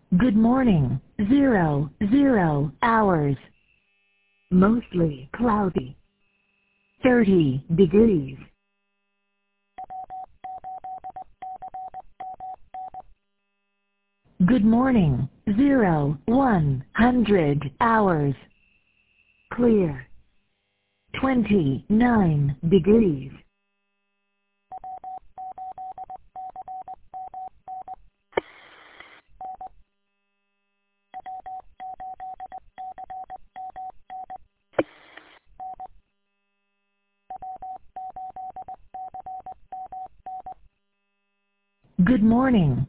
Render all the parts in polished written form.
Good morning. 00 hours. Mostly cloudy. 30 degrees. Good morning. 100 hours. Clear. 29 degrees. Good morning.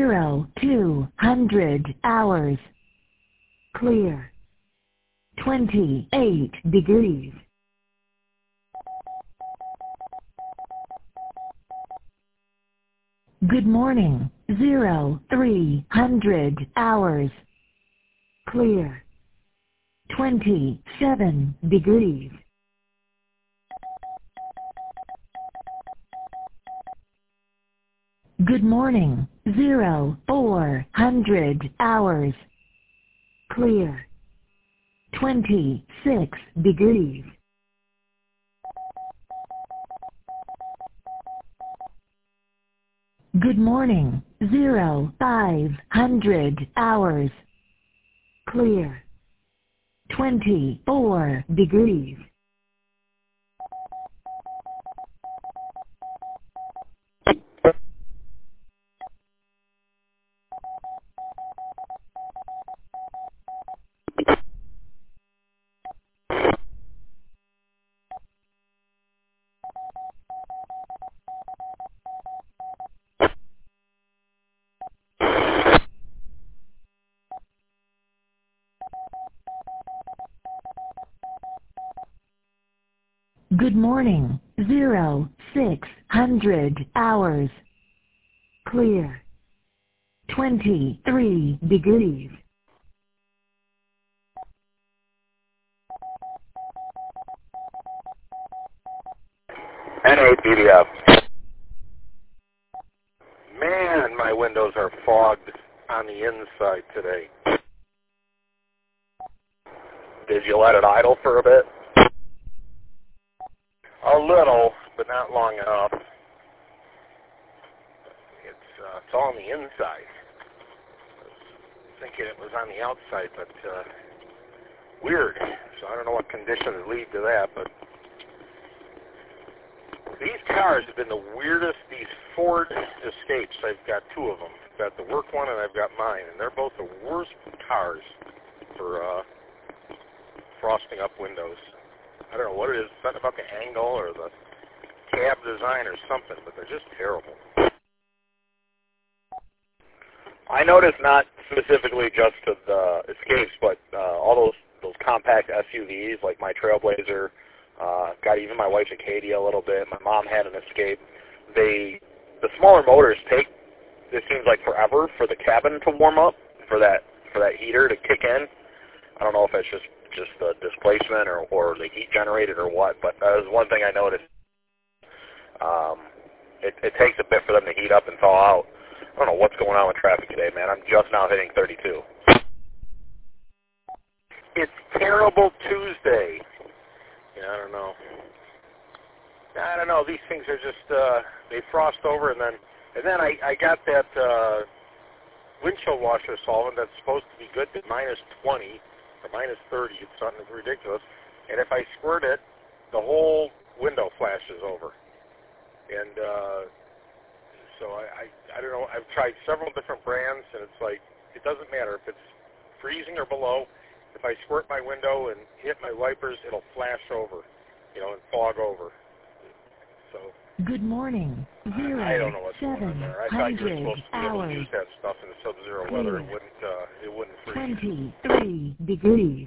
200 hours. Clear. 28 degrees. Good morning. 300 hours. Clear. 27 degrees. Good morning. 400 hours. Clear. 26 degrees. Good morning. 500 hours. Clear. 24 degrees. Good morning. 600 hours. Clear. 23 degrees. NAPDF. Man, my windows are fogged on the inside today. Did you let it idle for a bit? A little, but not long enough. It's all on the inside. I was thinking it was on the outside, but weird. So I don't know what conditions lead to that, but these cars have been the weirdest. These Ford Escapes, I've got two of them. I've got the work one and I've got mine, and they're both the worst cars for frosting up windows. I don't know what it is, something about the angle or the cab design or something, but they're just terrible. I noticed not specifically just to the Escapes, but all those compact SUVs like my Trailblazer, got even my wife's Acadia a little bit. My mom had an Escape. The smaller motors take, it seems like forever for the cabin to warm up, for that heater to kick in. I don't know if it's just the displacement or the heat generated or what, but that was one thing I noticed. It takes a bit for them to heat up and thaw out. I don't know what's going on with traffic today, man. I'm just now hitting 32. It's terrible Tuesday. Yeah, I don't know. These things are just they frost over, and then I got that windshield washer solvent that's supposed to be good to minus 20 or minus 30. It's something ridiculous. And if I squirt it, the whole window flashes over. And so I don't know. I've tried several different brands, and it's like it doesn't matter if it's freezing or below. If I squirt my window and hit my wipers, it'll flash over, and fog over. So Good morning. I don't know what's going on there. I thought you were supposed to be able to use that stuff in the sub-zero weather. It wouldn't freeze. 23 degrees.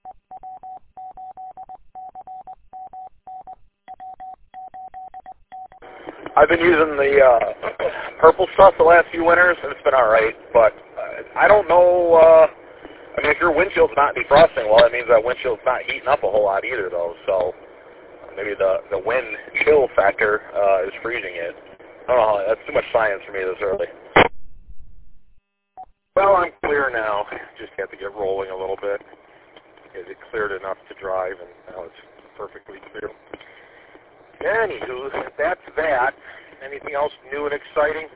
I've been using the purple stuff the last few winters, and it's been all right. But I don't know. If your windshield's not defrosting, well, that means that windshield's not heating up a whole lot either, though. So maybe the wind chill factor is freezing it. I don't know. That's too much science for me this early. Well, I'm clear now. Just have to get rolling a little bit. It cleared enough to drive, and now it's perfectly clear. Anywho, that's that. Anything else new and exciting?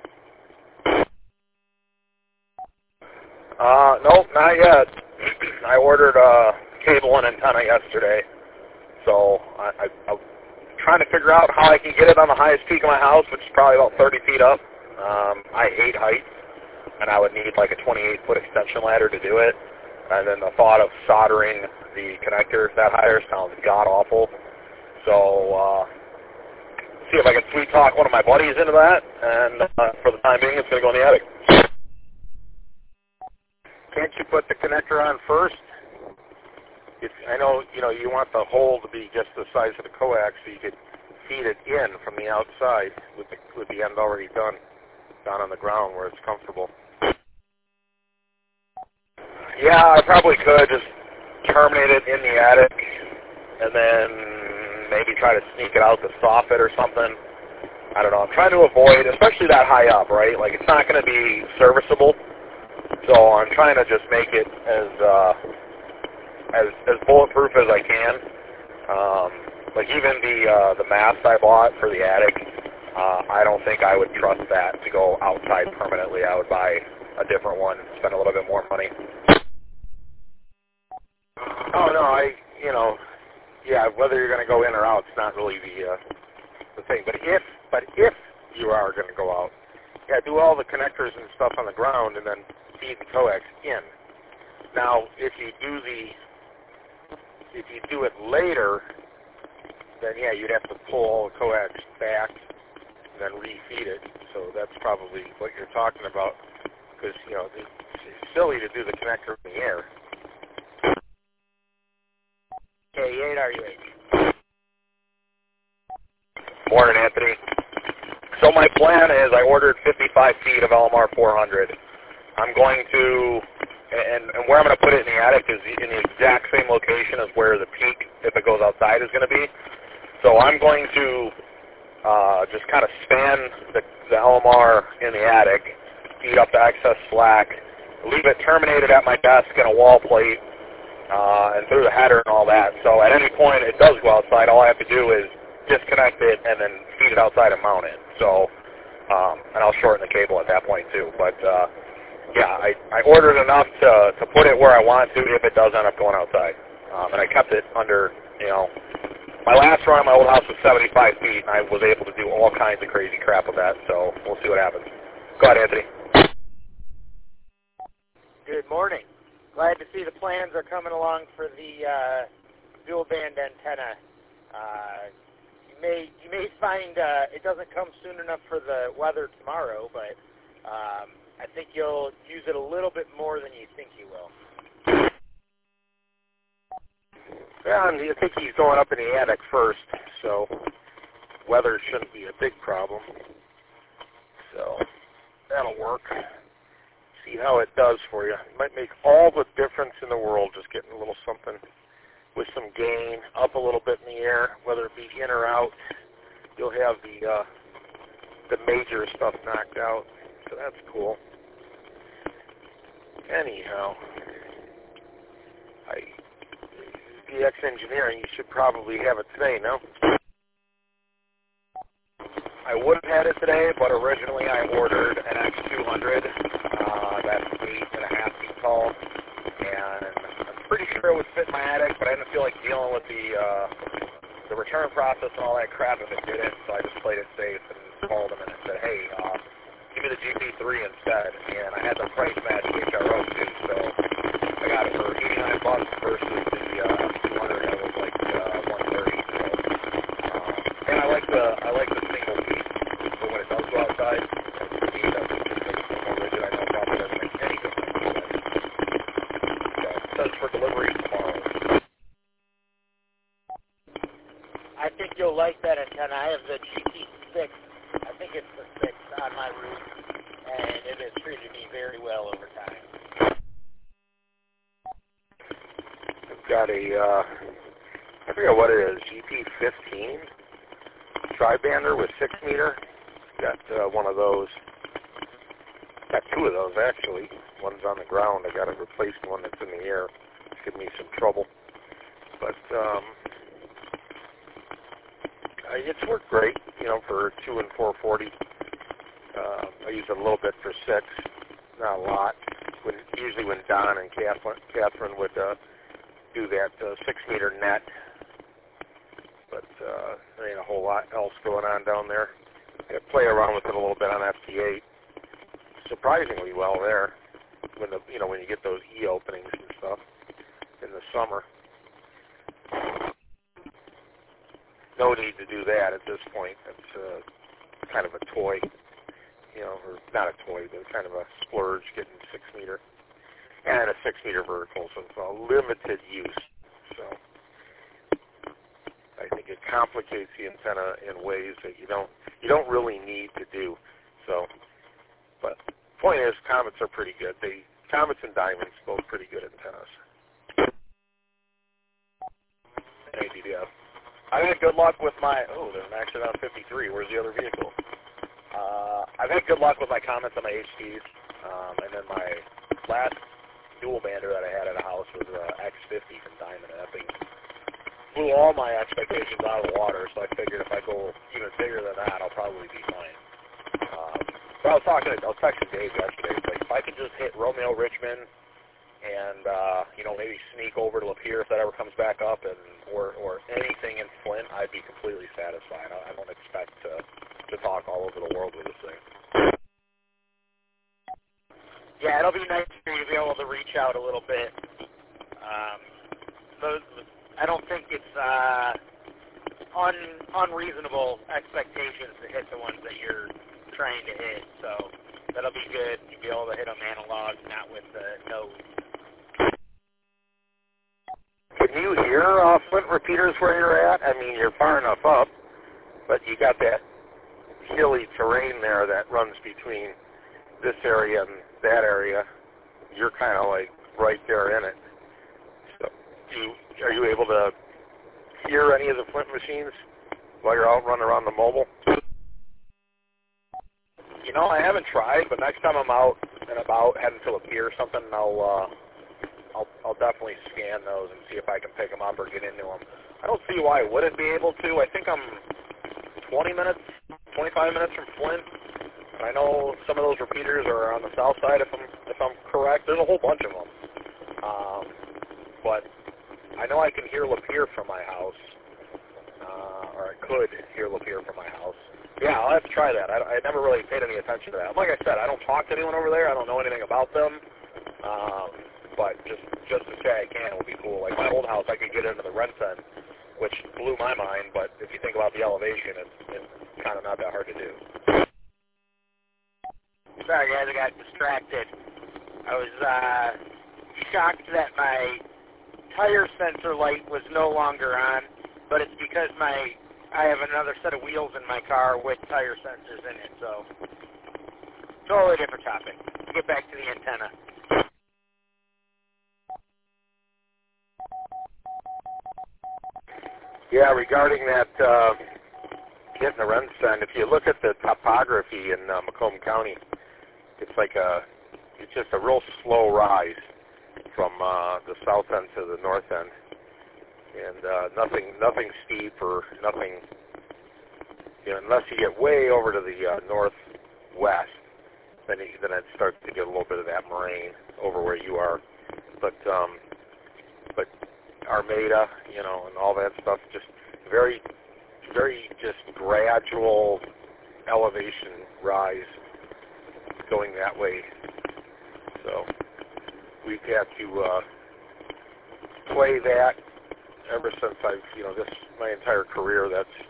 Nope, not yet. I ordered a cable and antenna yesterday, so I'm trying to figure out how I can get it on the highest peak of my house, which is probably about 30 feet up. I hate heights, and I would need like a 28-foot extension ladder to do it. And then the thought of soldering the connector that higher sounds god-awful. So, see if I can sweet talk one of my buddies into that, and for the time being, it's going to go in the attic. Can't you put the connector on first? I know, you want the hole to be just the size of the coax, so you could feed it in from the outside with the end already done down on the ground where it's comfortable. Yeah, I probably could just terminate it in the attic and then maybe try to sneak it out the soffit or something. I don't know. I'm trying to avoid, especially that high up, right? Like, it's not going to be serviceable. So I'm trying to just make it as bulletproof as I can. Like even the mast I bought for the attic, I don't think I would trust that to go outside permanently. I would buy a different one, spend a little bit more money. Oh no, yeah. Whether you're going to go in or out, it's not really the thing. But if you are going to go out, yeah, do all the connectors and stuff on the ground, and then feed the coax in. Now, if you do it later, then yeah, you'd have to pull all the coax back and then refeed it. So that's probably what you're talking about, because it's silly to do the connector in the air. K8 RUH. Morning, Anthony. So my plan is I ordered 55 feet of LMR 400. I'm going to, and where I'm going to put it in the attic is in the exact same location as where the peak, if it goes outside, is going to be. So I'm going to just kind of span the LMR in the attic, eat up the excess slack, leave it terminated at my desk in a wall plate, and through the header and all that. So at any point it does go outside, all I have to do is disconnect it and then feed it outside and mount it. So, and I'll shorten the cable at that point too. But yeah, I ordered enough to put it where I want to if it does end up going outside. And I kept it under, my last run on my old house was 75 feet, and I was able to do all kinds of crazy crap with that. So we'll see what happens. Go ahead, Anthony. Good morning. Glad to see the plans are coming along for the dual band antenna. You may find it doesn't come soon enough for the weather tomorrow, but I think you'll use it a little bit more than you think you will. Yeah, and I think he's going up in the attic first, so weather shouldn't be a big problem. So that'll work. See how it does for you. It might make all the difference in the world just getting a little something with some gain up a little bit in the air, whether it be in or out. You'll have the major stuff knocked out, so that's cool. Anyhow, DX Engineering, you should probably have it today, no? I would have had it today, but originally I ordered an X200 that's 8.5 feet tall, and I'm pretty sure it would fit in my attic, but I didn't feel like dealing with the return process and all that crap if it didn't, so I just played it safe and called them and said, hey, give me the GP3 instead, and I had the price match HRO too, so I got it for $89 versus the 200 that was like $130. So, and I like the single piece for when it does go outside. It doesn't just make it more rigid. I know it probably doesn't make any difference. So it says for delivery tomorrow. I think you'll like that antenna. I have the GP6. I think it's the 6 on my roof, and it has treated me very well over time. I've got I forget what it is, GP15 tri-bander with 6 meter. Got one of those. Got two of those actually. One's on the ground. I got to replace one that's in the air. It's giving me some trouble. But it's worked great, you know, for 2 and 440. I use it a little bit for 6, not a lot. Usually when Don and Catherine would do that 6-meter net, but there ain't a whole lot else going on down there. I play around with it a little bit on FT8, surprisingly well there. When when you get those E openings and stuff in the summer. No need to do that at this point. It's kind of a toy, you know, or not a toy, but kind of a splurge getting 6-meter and a 6-meter vertical, so it's a limited use. So I think it complicates the antenna in ways that you don't really need to do. So, but point is, Comets are pretty good. Comets and Diamonds both pretty good antennas. Hey, DDF. I've had good luck with my, there's an accident on 53. Where's the other vehicle? I've had good luck with my Comets on my HTs, and then my last dual bander that I had at a house was X50 from Diamond, and that thing blew all my expectations out of the water, so I figured if I go even bigger than that, I'll probably be fine. But I was texting Dave yesterday, like, if I could just hit Romeo Richmond and, maybe sneak over to Lapeer if that ever comes back up, or anything in Flint, I'd be completely satisfied. I don't expect to talk all over the world with this thing. Yeah, it'll be nice for you to be able to reach out a little bit. I don't think it's unreasonable expectations to hit the ones that you're trying to hit, so that'll be good. You'll be able to hit them analog, not with the nose. Can you hear Flint repeaters where you're at? I mean, you're far enough up, but you got that hilly terrain there that runs between this area and that area. You're kind of like right there in it. So, are you able to hear any of the Flint machines while you're out running around the mobile? You know, I haven't tried, but next time I'm out and about heading to Lapeer or something, I'll definitely scan those and see if I can pick them up or get into them. I don't see why I wouldn't be able to. I think I'm 25 minutes from Flint. And I know some of those repeaters are on the south side, if I'm correct. There's a whole bunch of them. But I know I can hear Lapeer from my house, or I could hear Lapeer from my house. Yeah, I'll have to try that. I never really paid any attention to that. Like I said, I don't talk to anyone over there. I don't know anything about them. But just to say I can would be cool. Like my old house, I could get into the Renton, which blew my mind. But if you think about the elevation, it's kind of not that hard to do. Sorry, guys, I got distracted. I was shocked that my tire sensor light was no longer on, but it's because I have another set of wheels in my car with tire sensors in it. So totally different topic. Get back to the antenna. Yeah, regarding that getting the Renton, if you look at the topography in Macomb County, it's just a real slow rise from the south end to the north end, and nothing steep or nothing. Unless you get way over to the northwest, then it starts to get a little bit of that moraine over where you are. But Armada, and all that stuff, just very just gradual elevation rise going that way. So we've had to play that ever since my entire career.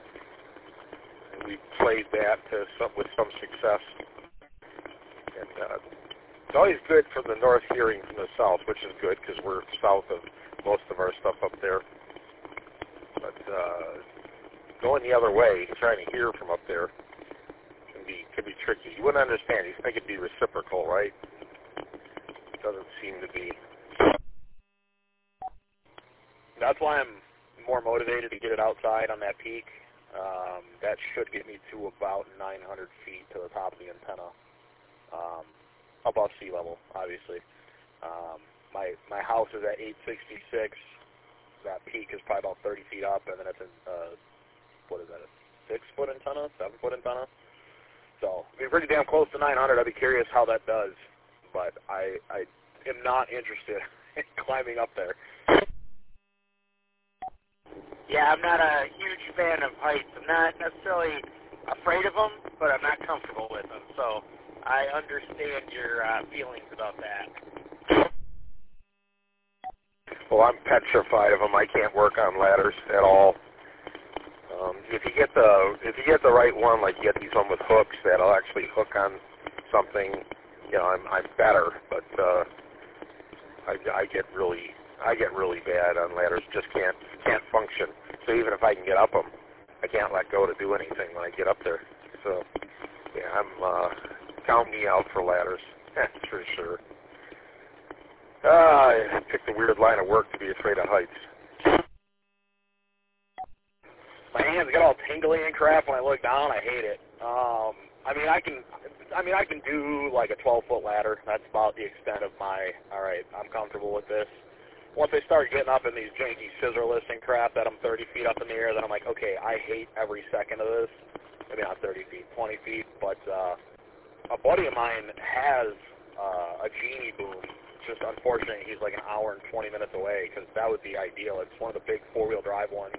We played that with some success, and it's always good for the north hearing from the south, which is good because we're south of most of our stuff up there. But going the other way, trying to hear from up there, can be tricky. You wouldn't understand. You think it'd be reciprocal, right? It doesn't seem to be. That's why I'm more motivated to get it outside on that peak. That should get me to about 900 feet to the top of the antenna. above sea level, obviously. My house is at 866. That peak is probably about 30 feet up, and then it's what is that, a 6-foot antenna, 7-foot antenna? So it'd be pretty damn close to 900. I'd be curious how that does, but I am not interested in climbing up there. Yeah, I'm not a huge fan of heights. I'm not necessarily afraid of them, but I'm not comfortable with them. So I understand your feelings about that. Well, I'm petrified of them. I can't work on ladders at all. If you get the right one, like you get these one with hooks that'll actually hook on something, you know, I'm better. But I get really bad on ladders. Just can't function. So even if I can get up them, I can't let go to do anything when I get up there. So yeah, count me out for ladders. That's for sure. I picked a weird line of work to be afraid of heights. My hands get all tingly and crap when I look down. I hate it. I mean, I can do like a 12-foot ladder. That's about the extent of my. All right, I'm comfortable with this. Once I start getting up in these janky scissor-lifts and crap that I'm 30 feet up in the air, then I'm like, okay, I hate every second of this. Maybe not 30 feet, 20 feet, but a buddy of mine has a Genie boom. Just unfortunate he's like an hour and 20 minutes away, because that would be ideal. It's one of the big four-wheel drive ones.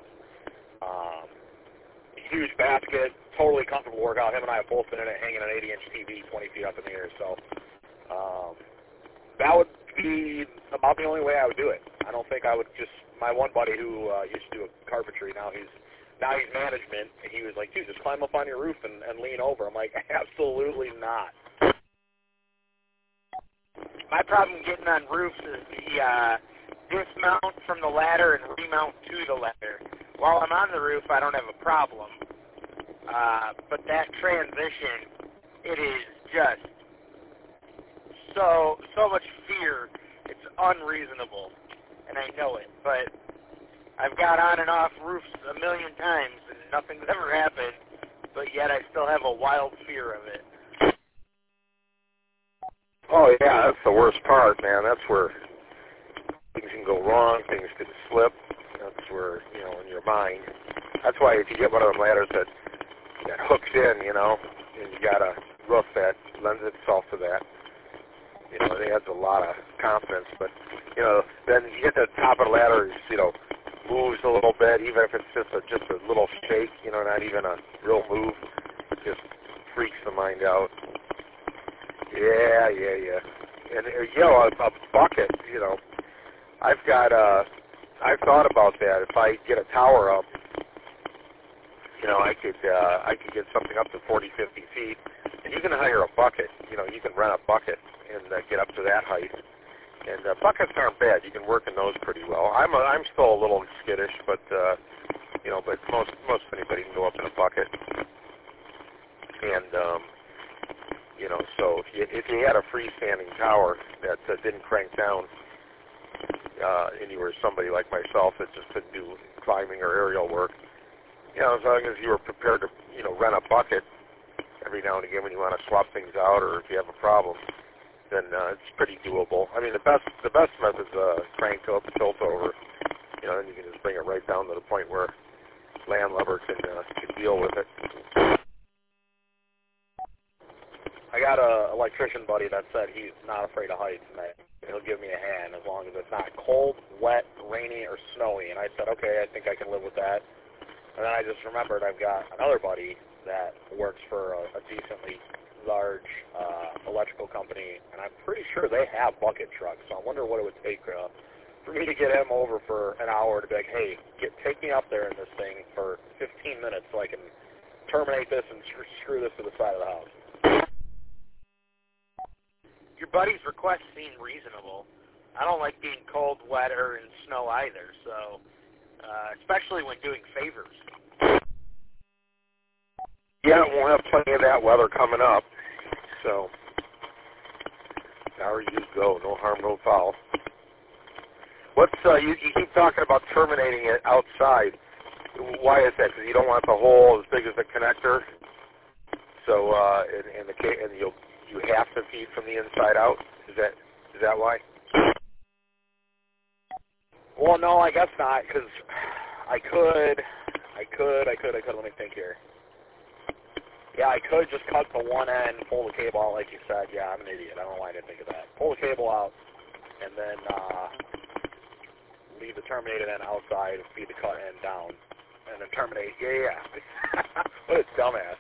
Huge basket, totally comfortable workout. Him and I have both been in it, hanging an 80-inch TV 20 feet up in the air. So that would be about the only way I would do it. I don't think I would just. My one buddy who used to do carpentry, now he's management. And he was like, dude, just climb up on your roof and lean over. I'm like, absolutely not. My problem getting on roofs is the dismount from the ladder and remount to the ladder. While I'm on the roof, I don't have a problem. But that transition, it is just so much fear. It's unreasonable, and I know it. But I've got on and off roofs a million times, and nothing's ever happened. But yet I still have a wild fear of it. Oh, yeah, that's the worst part, man. That's where things can go wrong, things can slip. That's where, you know, in your mind. That's why if you get one of them ladders that hooks in, you know, and you got a roof that lends itself to that, you know, it adds a lot of confidence. But, you know, then you get to the top of the ladder, you know, moves a little bit, even if it's just a little shake, you know, not even a real move. It just freaks the mind out. Yeah. And, you know, a bucket, you know, I've thought about that. If I get a tower up, you know, I could get something up to 40, 50 feet, and you can hire a bucket. You know, you can rent a bucket and get up to that height. And buckets aren't bad. You can work in those pretty well. I'm still a little skittish, but you know, but most anybody can go up in a bucket. And you know, so if you had a freestanding tower that didn't crank down, and you were somebody like myself that just couldn't do climbing or aerial work, you know, as long as you were prepared to, you know, rent a bucket every now and again when you want to swap things out or if you have a problem, then it's pretty doable. I mean, the best method is crank up, tilt over. You know, then you can just bring it right down to the point where landlubber can deal with it. I got an electrician buddy that said he's not afraid of heights, and he'll give me a hand as long as it's not cold, wet, rainy, or snowy. And I said, okay, I think I can live with that. And then I just remembered I've got another buddy that works for a decently large electrical company, and I'm pretty sure they have bucket trucks. So I wonder what it would take for me to get him over for an hour to be like, hey, take me up there in this thing for 15 minutes so I can terminate this and screw this to the side of the house. Your buddy's request seemed reasonable. I don't like being cold, wet, or in snow either, so especially when doing favors. Yeah, we'll have plenty of that weather coming up. So, there you go. No harm, no foul. What's you keep talking about terminating it outside. Why is that? Because you don't want the hole as big as the connector. So, and you have to feed from the inside out? Is that why? Well, no, I guess not, because I could, let me think here. Yeah, I could just cut the one end, pull the cable out like you said. Yeah, I'm an idiot. I don't know why I didn't think of that. Pull the cable out, and then leave the terminated end outside, feed the cut end down, and then terminate. Yeah. What a dumbass.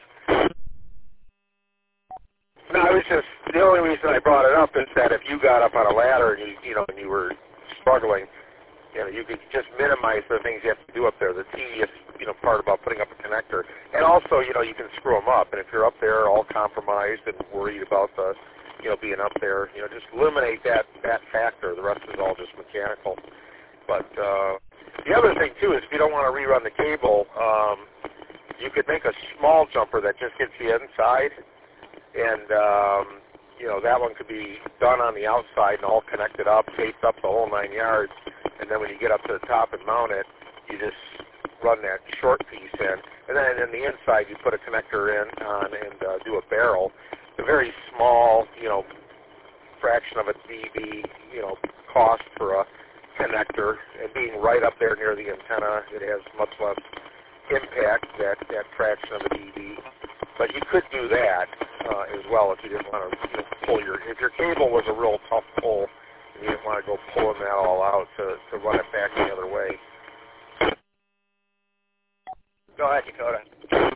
No, I was just, the only reason I brought it up is that if you got up on a ladder and you were struggling, you could just minimize the things you have to do up there, the tedious, part about putting up a connector. And also, you can screw them up. And if you're up there all compromised and worried about the, being up there, just eliminate that factor. The rest is all just mechanical. But the other thing, too, is if you don't want to rerun the cable, you could make a small jumper that just gets the inside. And, that one could be done on the outside and all connected up, taped up the whole 9 yards. And then when you get up to the top and mount it, you just run that short piece in. And then in the inside, you put a connector on and do a barrel. A very small, fraction of a dB, cost for a connector. And being right up there near the antenna, it has much less impact, that fraction of a dB. But you could do that as well if you didn't want to pull if your cable was a real tough pull and you didn't want to go pulling that all out to run it back the other way. Go ahead, Dakota.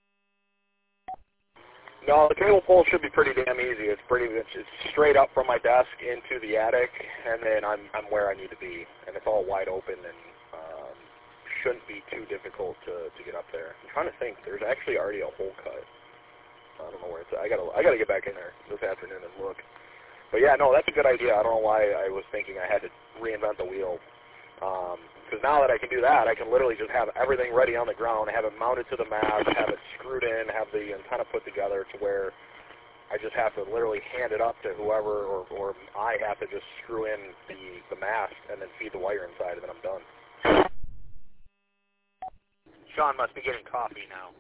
No, the cable pull should be pretty damn easy. It's straight up from my desk into the attic, and then I'm where I need to be, and it's all wide open and shouldn't be too difficult to get up there. I'm trying to think. There's actually already a hole cut. I don't know where it's at. I gotta get back in there this afternoon and look. But yeah, no, that's a good idea. I don't know why I was thinking I had to reinvent the wheel. Because now that I can do that, I can literally just have everything ready on the ground, have it mounted to the mast, have it screwed in, have the antenna put together to where I just have to literally hand it up to whoever, or I have to just screw in the mast and then feed the wire inside, and then I'm done. Sean must be getting coffee now.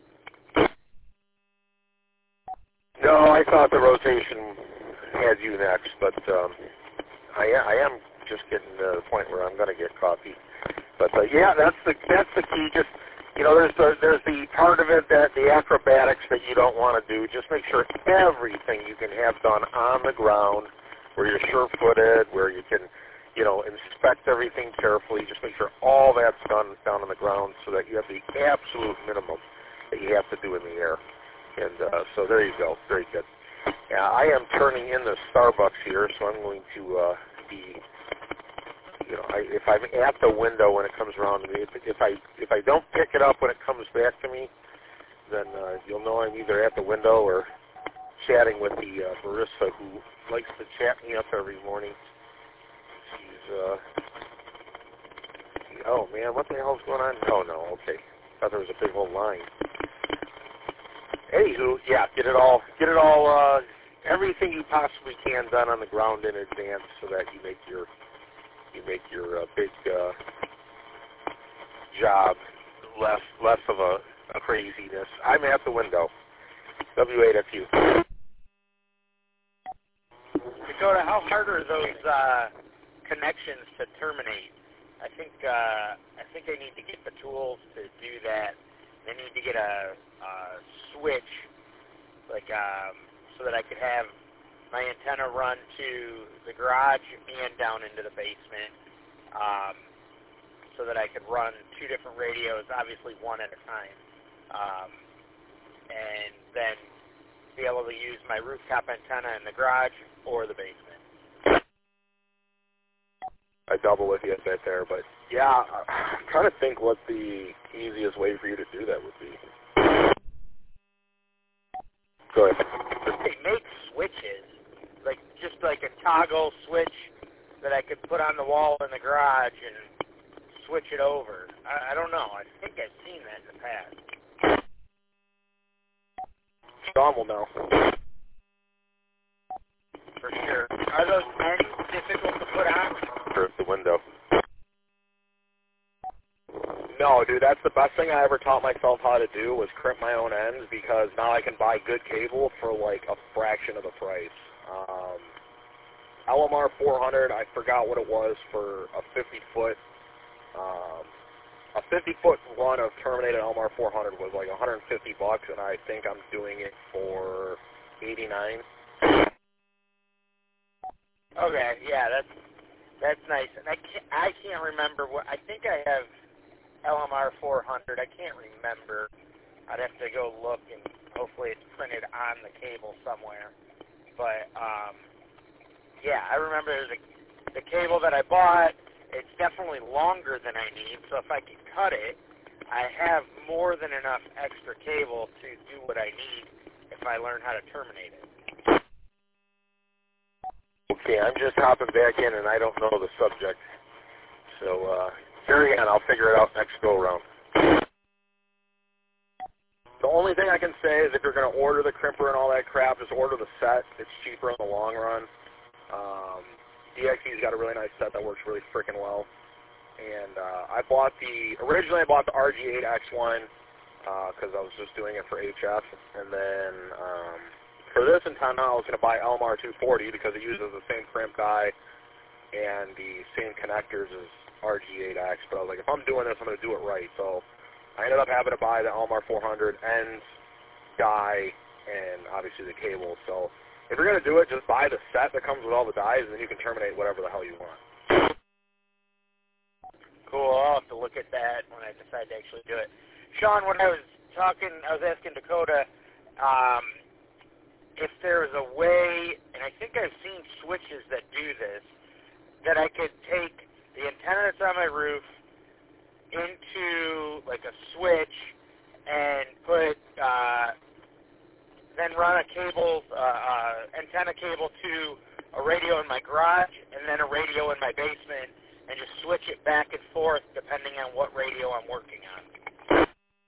No, I thought the rotation had you next, but I am just getting to the point where I'm going to get coffee. But yeah, that's the key. Just there's the part of it that the acrobatics that you don't want to do. Just make sure everything you can have done on the ground, where you're sure-footed, where you can inspect everything carefully. Just make sure all that's done down on the ground so that you have the absolute minimum that you have to do in the air. And so there you go. Very good. Yeah, I am turning in the Starbucks here, so I'm going to be, if I'm at the window when it comes around to me, if I don't pick it up when it comes back to me, then you'll know I'm either at the window or chatting with the barista who likes to chat me up every morning. She's, oh man, what the hell's going on? Oh no, okay. Thought there was a big old line. Anywho, yeah, get it all, everything you possibly can done on the ground in advance so that you make your big job less of a craziness. I'm at the window. W8FU. Dakota, how hard are those connections to terminate? I think I need to get the tools to do that. I need to get a switch, so that I could have my antenna run to the garage and down into the basement, so that I could run two different radios, obviously one at a time, and then be able to use my rooftop antenna in the garage or the basement. I double with you a bit there, but yeah, I'm trying to think what the easiest way for you to do that would be. Go ahead. They make switches, just like a toggle switch that I could put on the wall in the garage and switch it over. I don't know. I think I've seen that in the past. Sean will know. For sure. Are those ends difficult to put on? Or the window. No, Oh, dude, that's the best thing I ever taught myself how to do was crimp my own ends, because now I can buy good cable for like a fraction of the price. LMR 400, I forgot what it was for a 50-foot. A 50-foot run of terminated LMR 400 was like $150, and I think I'm doing it for $89. Okay, yeah, that's nice. And I can't remember what, I think I have LMR 400. I can't remember. I'd have to go look, and hopefully it's printed on the cable somewhere. But yeah, I remember the cable that I bought. It's definitely longer than I need, so if I can cut it, I have more than enough extra cable to do what I need if I learn how to terminate it. Okay, I'm just hopping back in, and I don't know the subject. So carry on. I'll figure it out next go-around. The only thing I can say is if you're going to order the crimper and all that crap, just order the set. It's cheaper in the long run. DXE's got a really nice set that works really freaking well. And originally I bought the RG8X1 because I was just doing it for HF. And then for this antenna, I was going to buy LMR 240 because it uses the same crimp die and the same connectors as RG8X. But I was like, if I'm doing this, I'm going to do it right. So I ended up having to buy the LMR 400 ends, die, and obviously the cable. So if you're going to do it, just buy the set that comes with all the dies, and then you can terminate whatever the hell you want. Cool. I'll have to look at that when I decide to actually do it. Sean, when I was asking Dakota if there was a way, and I think I've seen switches that do this, that I could take the antenna that's on my roof into like a switch and put then run a cable, antenna cable to a radio in my garage and then a radio in my basement, and just switch it back and forth depending on what radio I'm working on.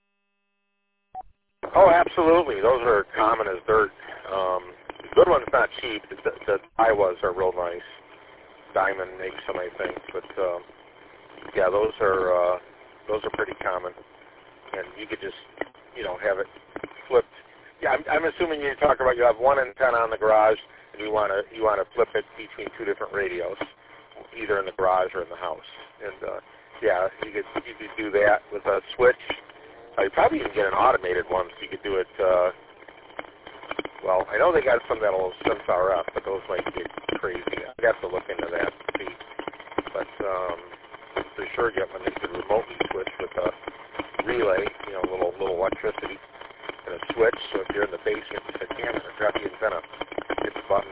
Oh, absolutely. Those are common as dirt. The good one's not cheap. The Iowas are real nice. Diamond makes them, I think. But yeah, those are pretty common. And you could just, have it flipped. Yeah, I'm assuming you're talking about you have one antenna on the garage and you want to flip it between two different radios, either in the garage or in the house. And yeah, you could do that with a switch. You probably even get an automated one, so you could do it. Well, I know they got some that'll sense RF, but those might get crazy. I'd have to look into that to see. But for sure, get one that you could remotely switch with a relay, little electricity. And a switch, so if you're in the basement, you say, damn it, drop the antenna, hit the button.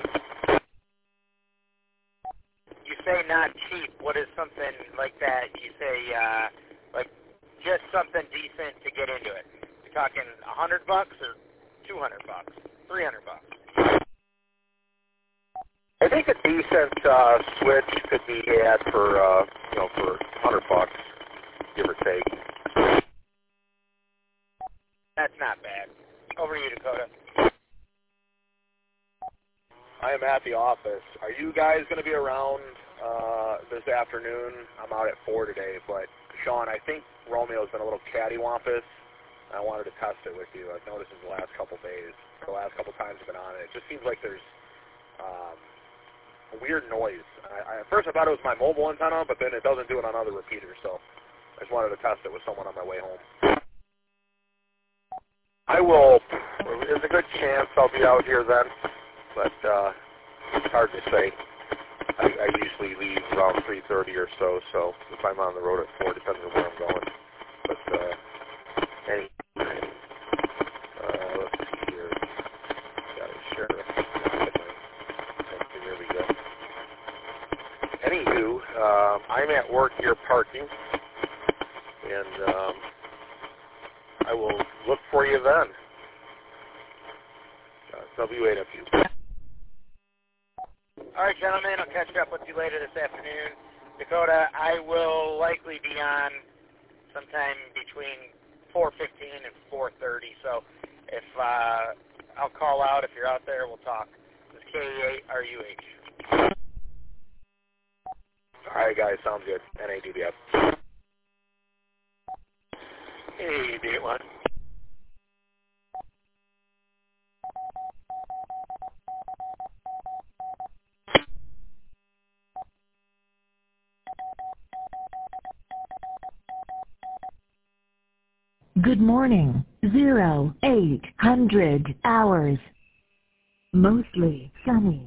You say not cheap. What is something like that? You say, like, just something decent to get into it. You're talking $100 or $200, $300? I think a decent switch could be had for, for $100, give or take. That's not bad. Over to you, Dakota. I am at the office. Are you guys going to be around this afternoon? I'm out at 4 today, but Sean, I think Romeo's been a little cattywampus. I wanted to test it with you. I've noticed in the last couple days, or the last couple times I've been on it, it just seems like there's a weird noise. At first I thought it was my mobile antenna, but then it doesn't do it on other repeaters, so I just wanted to test it with someone on my way home. I will. There's a good chance I'll be out here then, but it's hard to say. I usually leave around 3:30 or so if I'm on the road at 4, depends on where I'm going. But let's see here. Got to share. There we go. Anywho, I'm at work here parking, and I will look for you then. WAW. All right, gentlemen, I'll catch up with you later this afternoon. Dakota, I will likely be on sometime between 4:15 and 4:30, so if I'll call out if you're out there, we'll talk. This is KE8RUH. All right, guys, sounds good. NADBF. Hey, B1. Good morning. 0800 hours. Mostly sunny.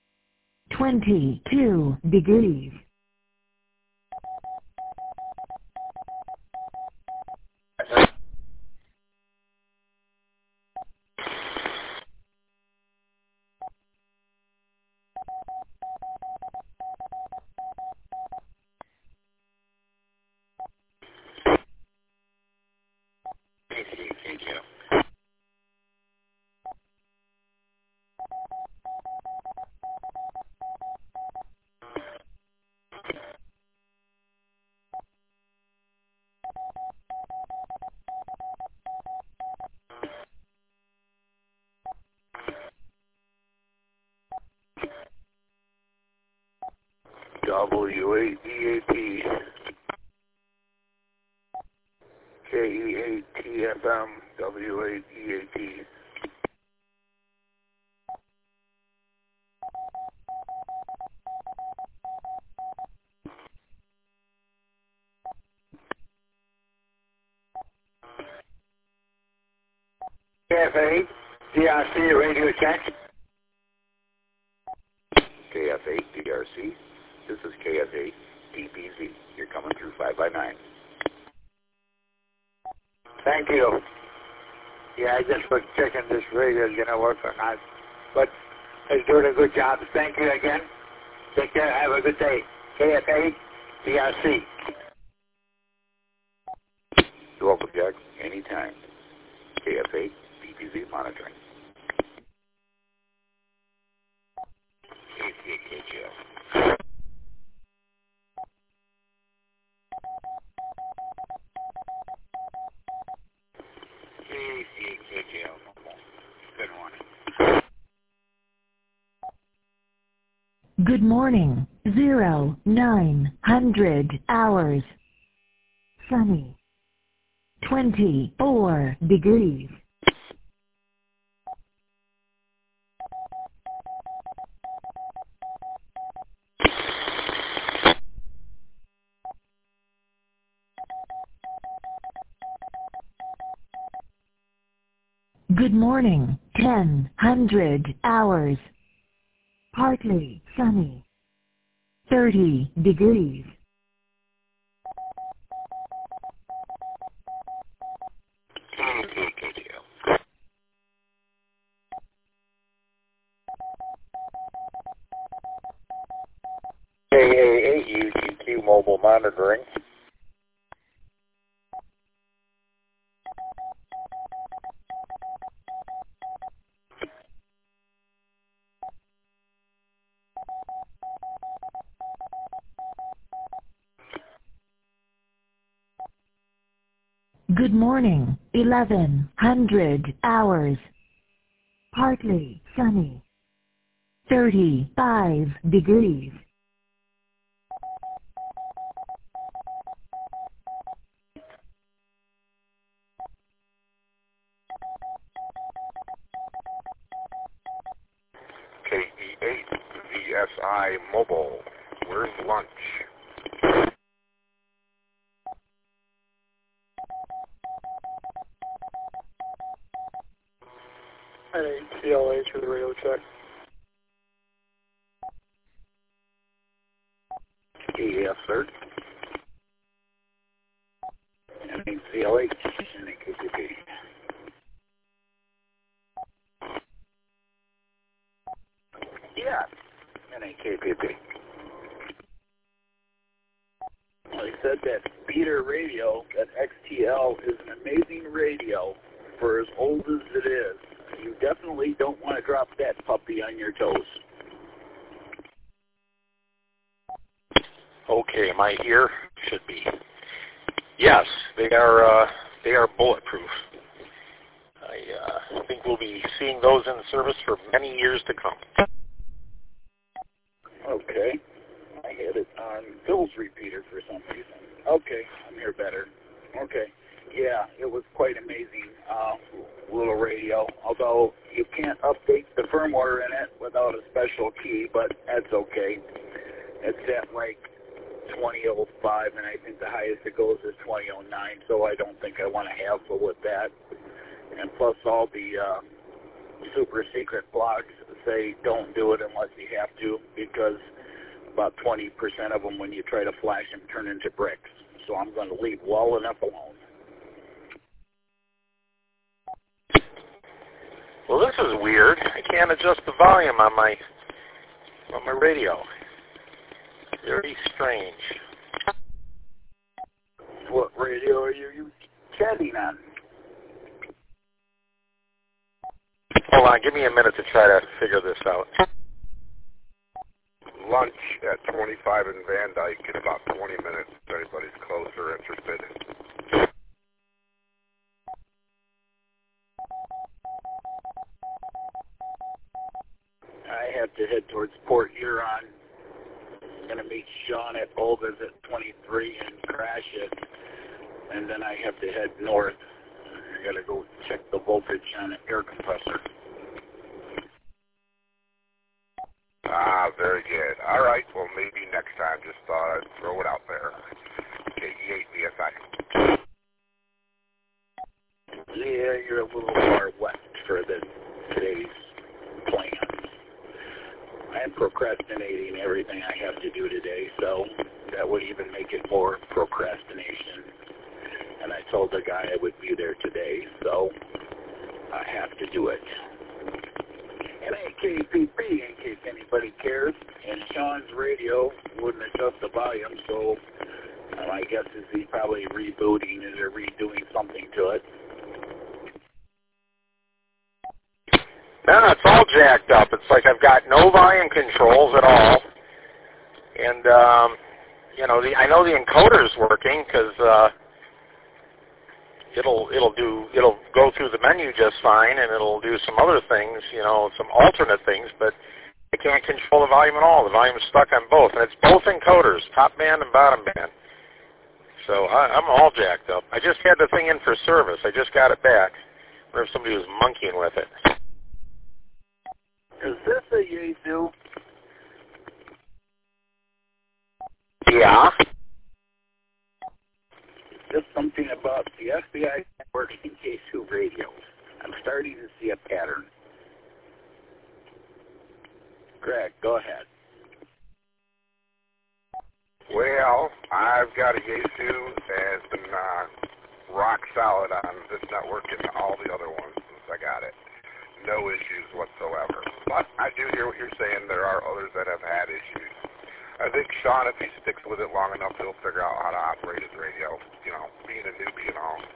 22 degrees. W8EAP. KE8TFM. W8EAP. KFA, DRC radio check. KF8 DRC. This is KF8 DPZ. You're coming through 5x9. Thank you. Yeah, I just was checking this radio is going to work or not. But it's doing a good job. Thank you again. Take care. Have a good day. KFA, DRC. You're welcome, Jack. Anytime. KF8 DPZ monitoring. KCKGL. KCKGL. Good morning. Good morning. 0900 hours. Sunny. 24 degrees. Good morning. 1000 hours. Partly sunny. 30 degrees. KCKGL. KA8 UGQ mobile monitoring. Good morning. 1100 hours. Partly sunny. 35 degrees. KE8 VSI mobile. Where's lunch? CLH for the radio check. KEF, sir. CLH. KCP. Yeah. KPP. Well, he said that beater radio, that XTL, is an amazing radio for as old as it is. You definitely don't want to drop that puppy on your toes. Okay, am I here? Should be. Yes, they are bulletproof. I think we'll be seeing those in service for many years to come. Okay. I had it on Phil's repeater for some reason. Okay, I'm here better. Okay. Yeah, it quite amazing little radio, although you can't update the firmware in it without a special key, but that's okay. It's at like 2005, and I think the highest it goes is 2009, so I don't think I want to hassle with that. And plus all the super secret blogs say don't do it unless you have to, because about 20% of them, when you try to flash them, turn into bricks. So I'm going to leave well enough alone. Well, this is weird. I can't adjust the volume on my radio. Very strange. What radio are you chatting on? Hold on, give me a minute to try to figure this out. Lunch at 25 in Van Dyke in about 20 minutes. If anybody's close or interested. I have to head towards Port Huron. I'm going to meet Sean at Olga's at 23 and crash it. And then I have to head north. I got to go check the voltage on an air compressor. Ah, very good. All right, well, maybe next time. Just thought I'd throw it out there. KE8 VSI. Yeah, you're a little far west for today's plans. I'm procrastinating everything I have to do today, so that would even make it more procrastination. And I told the guy I would be there today, so I have to do it. It ain't KPP, in case anybody cares, and Sean's radio wouldn't adjust the volume, so my guess is he's probably rebooting it or redoing something to it. No, it's all jacked up. It's like I've got no volume controls at all, and you know, I know the encoder's working because it'll go through the menu just fine, and it'll do some other things, you know, some alternate things, but I can't control the volume at all. The volume's stuck on both, and it's both encoders, top band and bottom band. So I'm all jacked up. I just had the thing in for service. I just got it back. I wonder if somebody was monkeying with it. Is this a Yaesu? Yeah. Just something about the FBI working in Yaesu radios. I'm starting to see a pattern. Greg, go ahead. Well, I've got a Yaesu and it's been rock solid on this network and all the other ones since I got it. No issues whatsoever. But I do hear what you're saying. There are others that have had issues. I think Sean, if he sticks with it long enough, he'll figure out how to operate his radio, you know, being a newbie and all.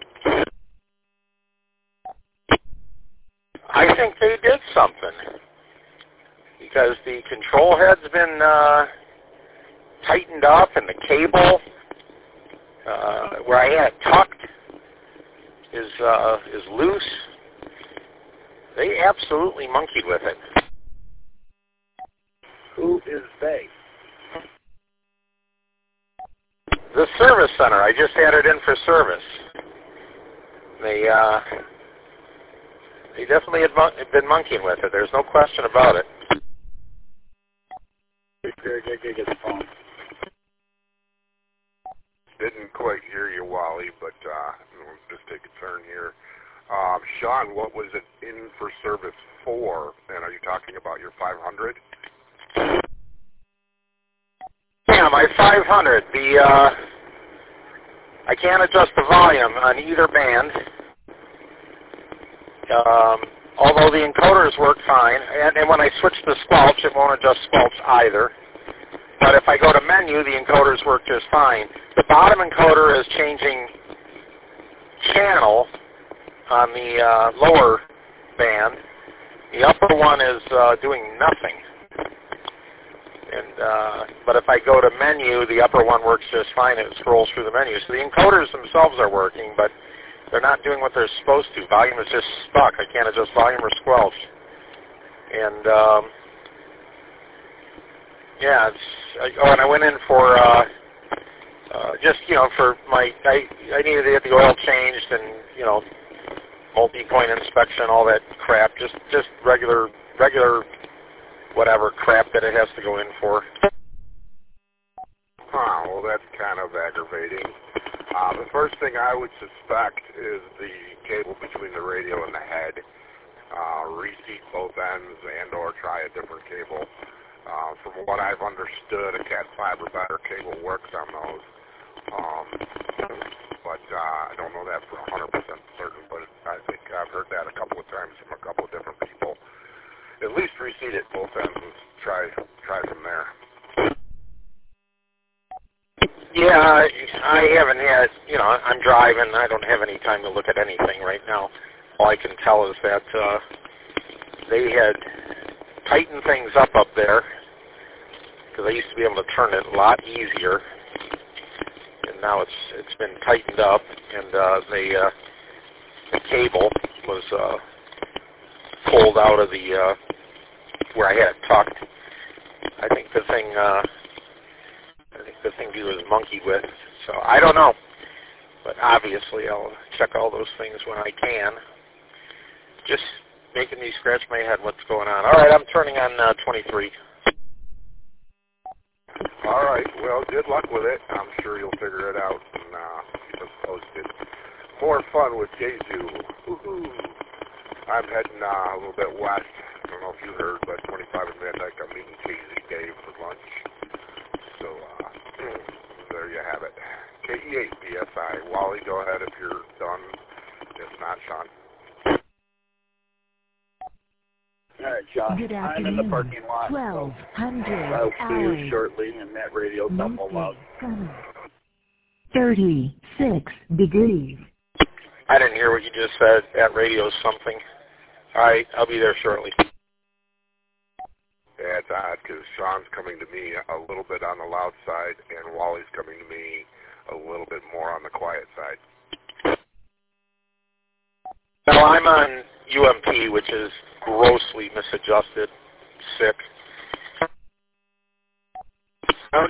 I think they did something because the control head's been tightened up, and the cable where I had it tucked is loose. They absolutely monkeyed with it. Who is they? The service center. I just had it in for service. They definitely had been monkeying with it. There's no question about it. Get the phone. Didn't quite hear you, Wally, but we'll just take a turn here. Sean, what was it in for service for? And are you talking about your 500? Yeah, my 500. I can't adjust the volume on either band. Although the encoders work fine, and when I switch to squelch, it won't adjust squelch either. But if I go to menu, the encoders work just fine. The bottom encoder is changing channel on the lower band. The upper one is doing nothing. And but if I go to menu, the upper one works just fine. It scrolls through the menu. So the encoders themselves are working, but they're not doing what they're supposed to. Volume is just stuck. I can't adjust volume or squelch. And yeah, and I went in for Just, for I needed to get the oil changed and, multi-point inspection, all that crap. Just regular whatever crap that it has to go in for. Well, that's kind of aggravating. The first thing I would suspect is the cable between the radio and the head. Reseat both ends and or try a different cable. From what I've understood, a Cat 5 or better cable works on those. But I don't know that for 100% certain, but I think I've heard that a couple of times from a couple of different people. At least reseat it both ends and try from there. Yeah, I haven't had, I'm driving. I don't have any time to look at anything right now. All I can tell is that they had tightened things up there because I used to be able to turn it a lot easier. And now it's been tightened up, and the cable was pulled out of the where I had it tucked. I think the thing he was monkey with. So I don't know, but obviously I'll check all those things when I can. Just making me scratch my head. What's going on? All right, I'm turning on 23. All right. Well, good luck with it. I'm sure you'll figure it out and keep us posted. More fun with Jesu. Woohoo! I'm heading a little bit west. I don't know if you heard, but 25 in Van Dyke, I'm meeting KZ Dave for lunch. So there you have it. KE8 BSI. Wally, go ahead if you're done. If not, Sean. All right, John. Good I'm afternoon. in the parking lot. 1200 I'll see you hours. shortly, and that radio's up a lot. 36 degrees. I didn't hear what you just said. That radio's something. All right, I'll be there shortly. Yeah, it's odd because Sean's coming to me a little bit on the loud side, and Wally's coming to me a little bit more on the quiet side. Now, I'm on UMP, which is grossly misadjusted. Sick. No.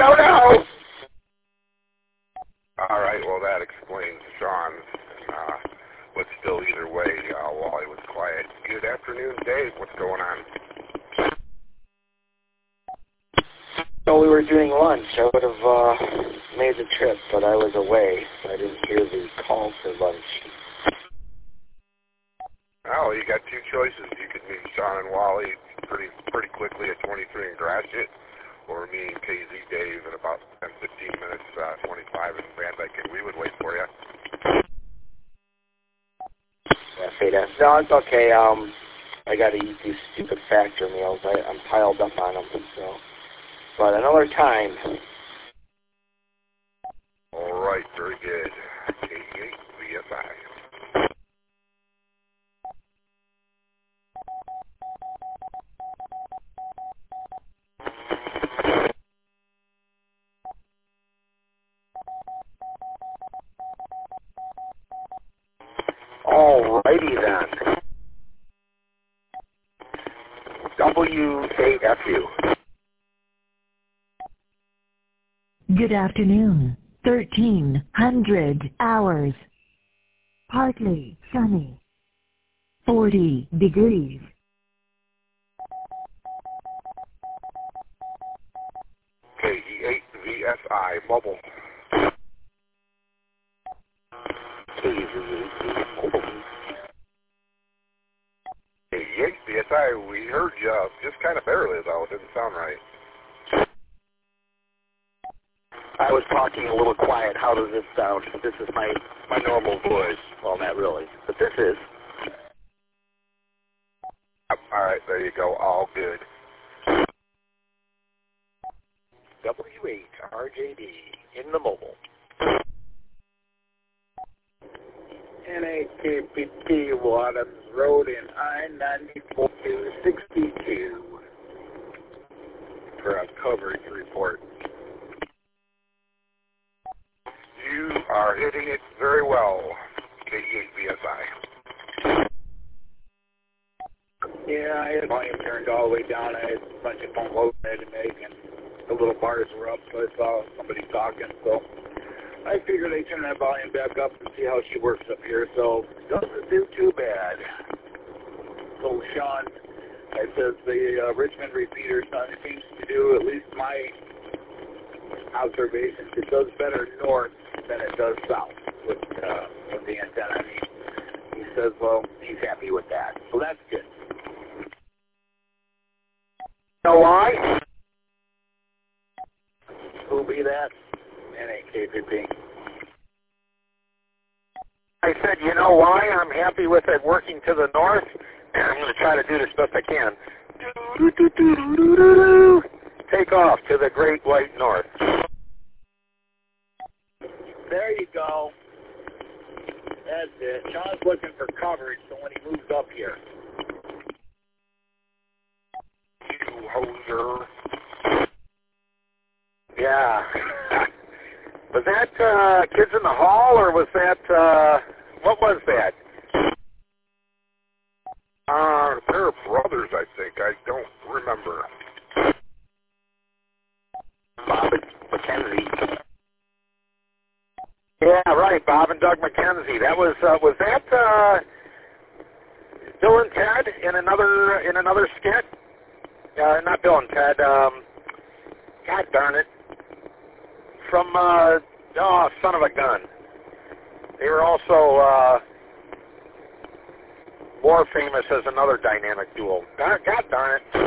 All right, well, that explains Sean's. But still, either way, Wally was quiet. Good afternoon, Dave. What's going on? So we were doing lunch. I would have made the trip, but I was away, so I didn't hear the call for lunch. Oh, you got two choices. You could meet Sean and Wally pretty quickly at 23 in Gratiot, or me and KZ Dave in about 10-15 minutes, 25 in Van Dyke, and we would wait for you. Yeah, say that. No, it's okay. I got to eat these stupid factor meals. I'm piled up on them, so. But another time. All right, very good. KE8 VSI. Alrighty then. WAFU. Good afternoon. 1300 hours. Partly sunny. 40 degrees. KE8 VSI Mobile. KE8 VSI, we heard you just kind of barely though. It didn't sound right. I was talking a little quiet. How does this sound? This is my normal voice. Well, not really, but this is. All right, there you go. All good. W8 RJD in the mobile. NAKPT Wadhams Road in I-94 262 for a coverage report. You are hitting it very well, KE8 VSI. Yeah, I had volume turned all the way down. I had a bunch of phone calls I had to make, and the little bars were up, so I saw somebody talking. So I figured I'd turn that volume back up and see how she works up here. So doesn't do too bad. So Sean, I says the Richmond repeater seems to do, at least my observations, it does better north than it does south with the antenna. I mean, he says, well, he's happy with that. So that's good. You know why? Who'll be that? That ain't KPP. I said, you know why I'm happy with it working to the north? And I'm going to try to do this best I can. Take off to the great white north. There you go. That's it. Sean's looking for coverage, so when he moves up here. You hoser. Yeah. Was that Kids in the Hall, or was that, what was that? They're brothers, I think. I don't remember. Bob McKenzie. Yeah, right, Bob and Doug McKenzie. That was that Bill and Ted in another skit? Not Bill and Ted. God darn it. From Son of a Gun. They were also more famous as another dynamic duo. God darn it.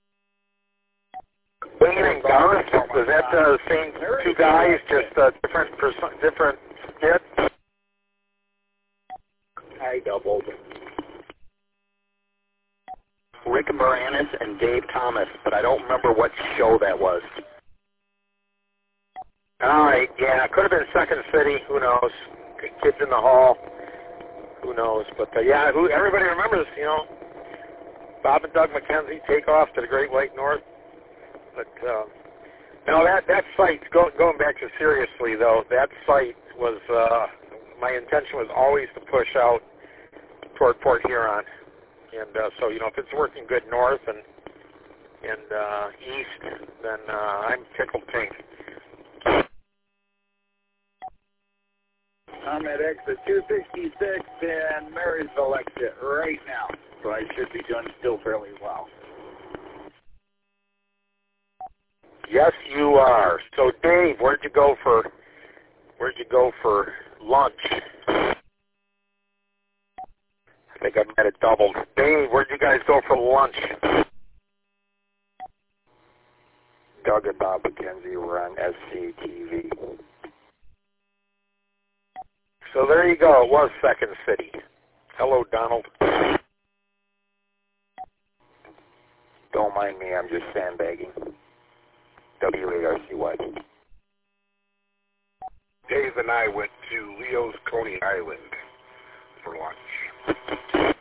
Wayne and Garth, was that the same two guys, just different skit? I doubled. Rick Moranis and Dave Thomas, but I don't remember what show that was. All right, yeah, it could have been Second City. Who knows? Kids in the Hall. Who knows? But yeah, everybody remembers, you know, Bob and Doug McKenzie take off to the Great White North. But no, that site, going back to seriously though, that site was my intention was always to push out toward Port Huron, and so you know if it's working good north and east, then I'm tickled pink. I'm at exit 266 and Marysville exit right now, so I should be doing still fairly well. Yes, you are. So, Dave, where'd you go for lunch? I think I might have doubled. Dave, where'd you guys go for lunch? Doug and Bob McKenzie were on SCTV. So there you go. It was Second City. Hello, Donald. Don't mind me, I'm just sandbagging. WARCY. Dave and I went to Leo's Coney Island for lunch.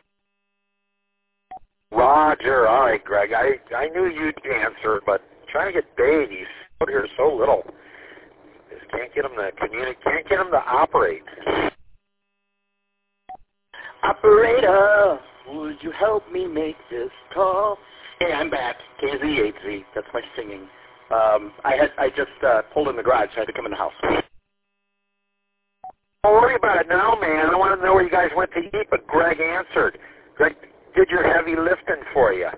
Roger. All right, Greg. I knew you'd answer, but trying to get Dave, he's out here so little. Just can't get him to communicate. Can't get him to operate. Operator, would you help me make this call? Hey, I'm back. KZ8Z. That's my singing. I just pulled in the garage. I had to come in the house. Don't worry about it now, man. I want to know where you guys went to eat, but Greg answered. Greg did your heavy lifting for you.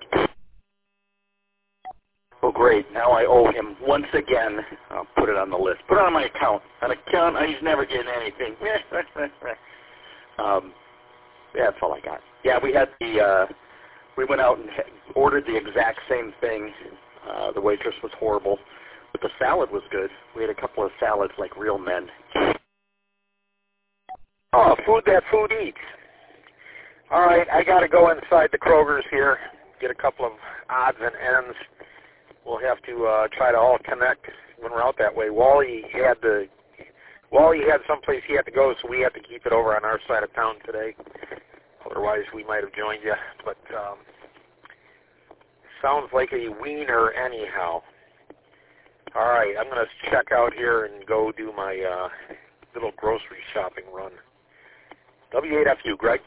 Oh, great. Now I owe him once again. I'll put it on the list. Put it on my account. An account, he's never getting anything. Yeah, that's all I got. Yeah, we had we went out and ordered the exact same thing. The waitress was horrible, but the salad was good. We had a couple of salads like real men. Oh, food that food eats. All right, I got to go inside the Kroger's here, get a couple of odds and ends. We'll have to try to all connect when we're out that way. Wally had someplace he had to go, so we had to keep it over on our side of town today. Otherwise, we might have joined you. But sounds like a wiener anyhow. All right, I'm going to check out here and go do my little grocery shopping run. W8FU, Greg.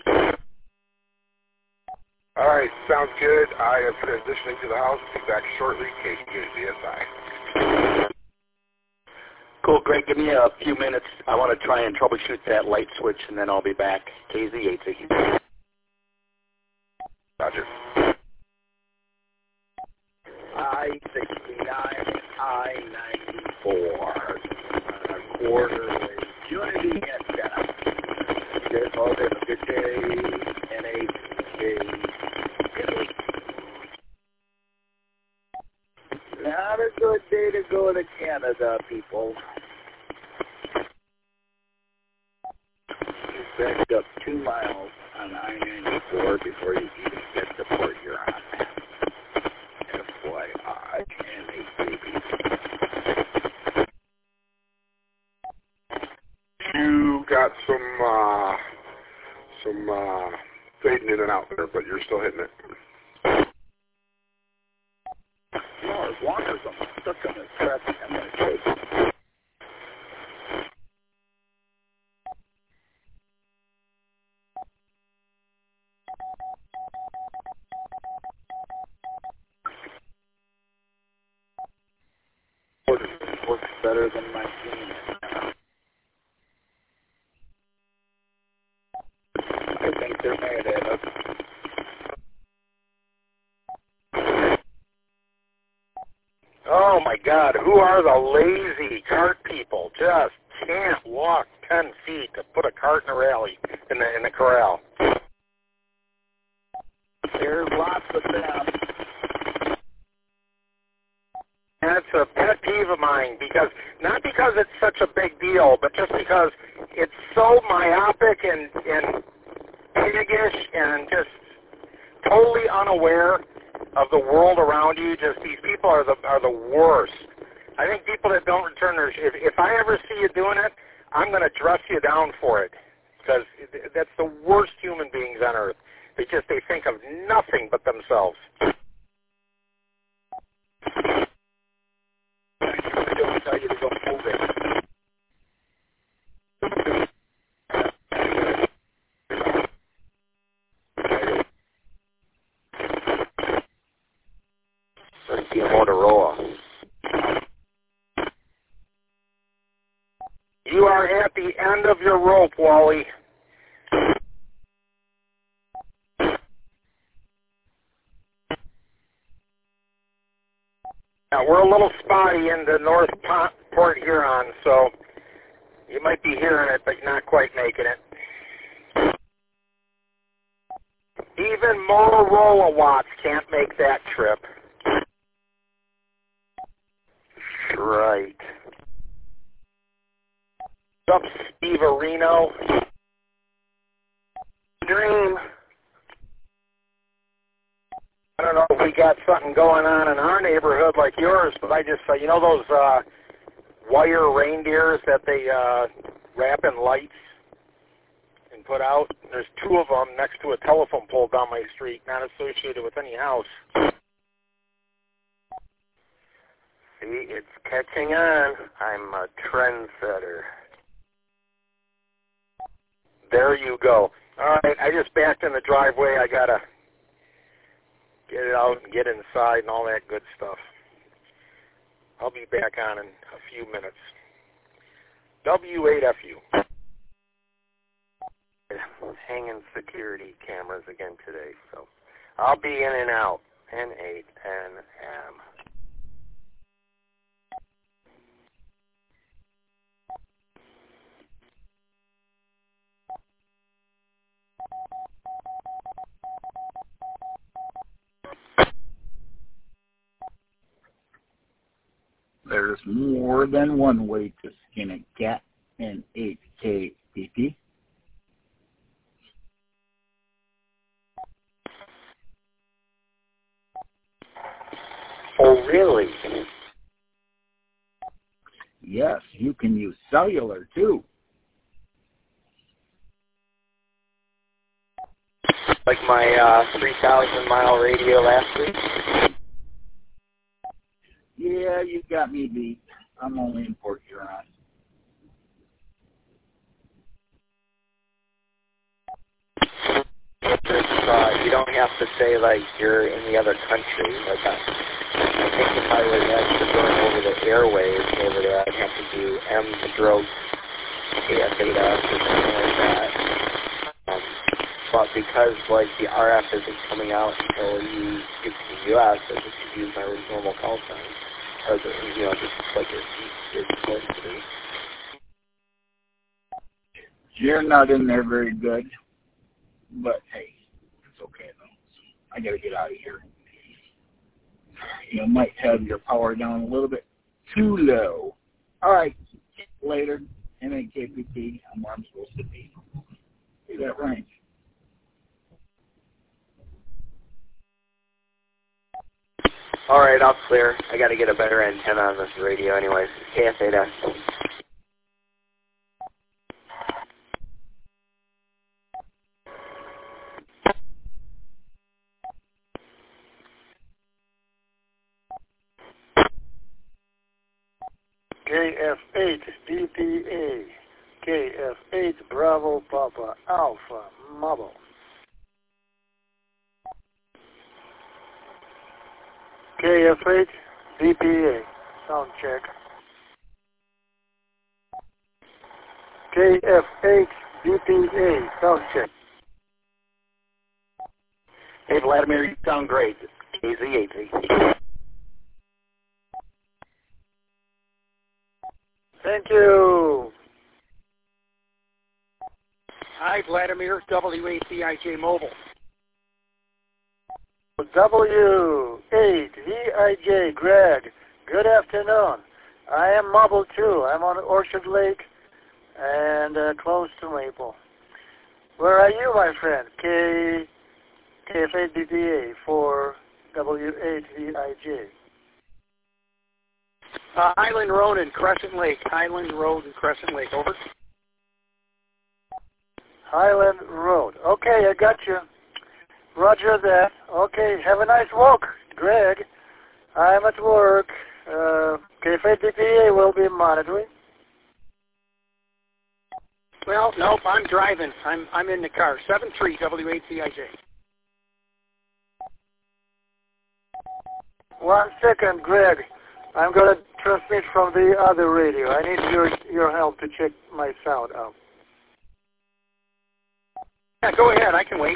All right, sounds good. I am transitioning to the house. Be back shortly. KZSI. Cool, Greg. Give me a few minutes. I want to try and troubleshoot that light switch, and then I'll be back. KZ8. Roger. I-69, I-94. Quarter Unity antenna. You guys all have a good day. NHK. Not a good day to go to Canada, people. You backed up 2 miles on I-94 before you even get to Port Huron. FYI, You got some fading in and out there, but you're still hitting it. Well, as long as I'm stuck on this traffic, I'm going to take. Works better than my team. I think they're mad at us. Oh my God, who are the lazy cart people? Just can't walk 10 feet to put a cart in a rally, in the corral. There's lots of them. That's a pet peeve of mine, not because it's such a big deal, but just because it's so myopic and piggish and just totally unaware of the world around you. Just these people are the worst. I think people that don't return their if I ever see you doing it, I'm going to dress you down for it, because that's the worst human beings on earth. They think of nothing but themselves. Don't tell you to go move it. Motorola. You are at the end of your rope, Wally. Now, we're a little spotty in the North Port Huron, so you might be hearing it, but you're not quite making it. Even Motorola watts can't make that trip. Right. What's up, Steve Areno? Dream. I don't know if we got something going on in our neighborhood like yours, but I just, you know those wire reindeers that they wrap in lights and put out? There's 2 of them next to a telephone pole down my street, not associated with any house. See, it's catching on. I'm a trendsetter. There you go. All right, I just backed in the driveway. I got to get it out and get inside and all that good stuff. I'll be back on in a few minutes. W8FU. Hanging security cameras again today, so I'll be in and out. N8NM. There's more than one way to skin a cat in HKPP. Oh, really? Yes, you can use cellular, too. Like my 3,000-mile radio last week? Yeah, you got me beat. I'm only in Port Huron. You don't have to say, like, you're in the other country. Like think if I was actually going over the airwaves over there, I'd have to do M-stroke KF8S or something like that. But because, like, the RF isn't coming out until you get to the U.S., I just use my normal call sign. Or, just like it's supposed to be. You're not in there very good, but hey, it's okay though. I gotta get out of here. You might have your power down a little bit too low. All right, later. MAKPP, I'm where I'm supposed to be. Is that right? All right, I'll clear. I got to get a better antenna on this radio anyways. KF8S. KF8 DPA. KF8 Bravo Papa Alpha Mobile. KF8 DPA. Sound check. KF8 DPA. Sound check. Hey, Vladimir, you sound great. KZ8Z. Thank you. Hi, Vladimir, WACIJ Mobile. W8VIJ, Greg. Good afternoon. I am mobile too. I'm on Orchard Lake and close to Maple. Where are you, my friend? KF8DPA for W8VIJ. Highland Road and Crescent Lake. Highland Road and Crescent Lake. Over. Highland Road. Okay, I got you. Roger that. Okay, have a nice walk, Greg. I'm at work. KF8DPA will be monitoring. Well, nope, I'm driving. I'm in the car. 73 W8CIJ. 1 second, Greg. I'm going to transmit from the other radio. I need your help to check my sound out. Yeah, go ahead. I can wait.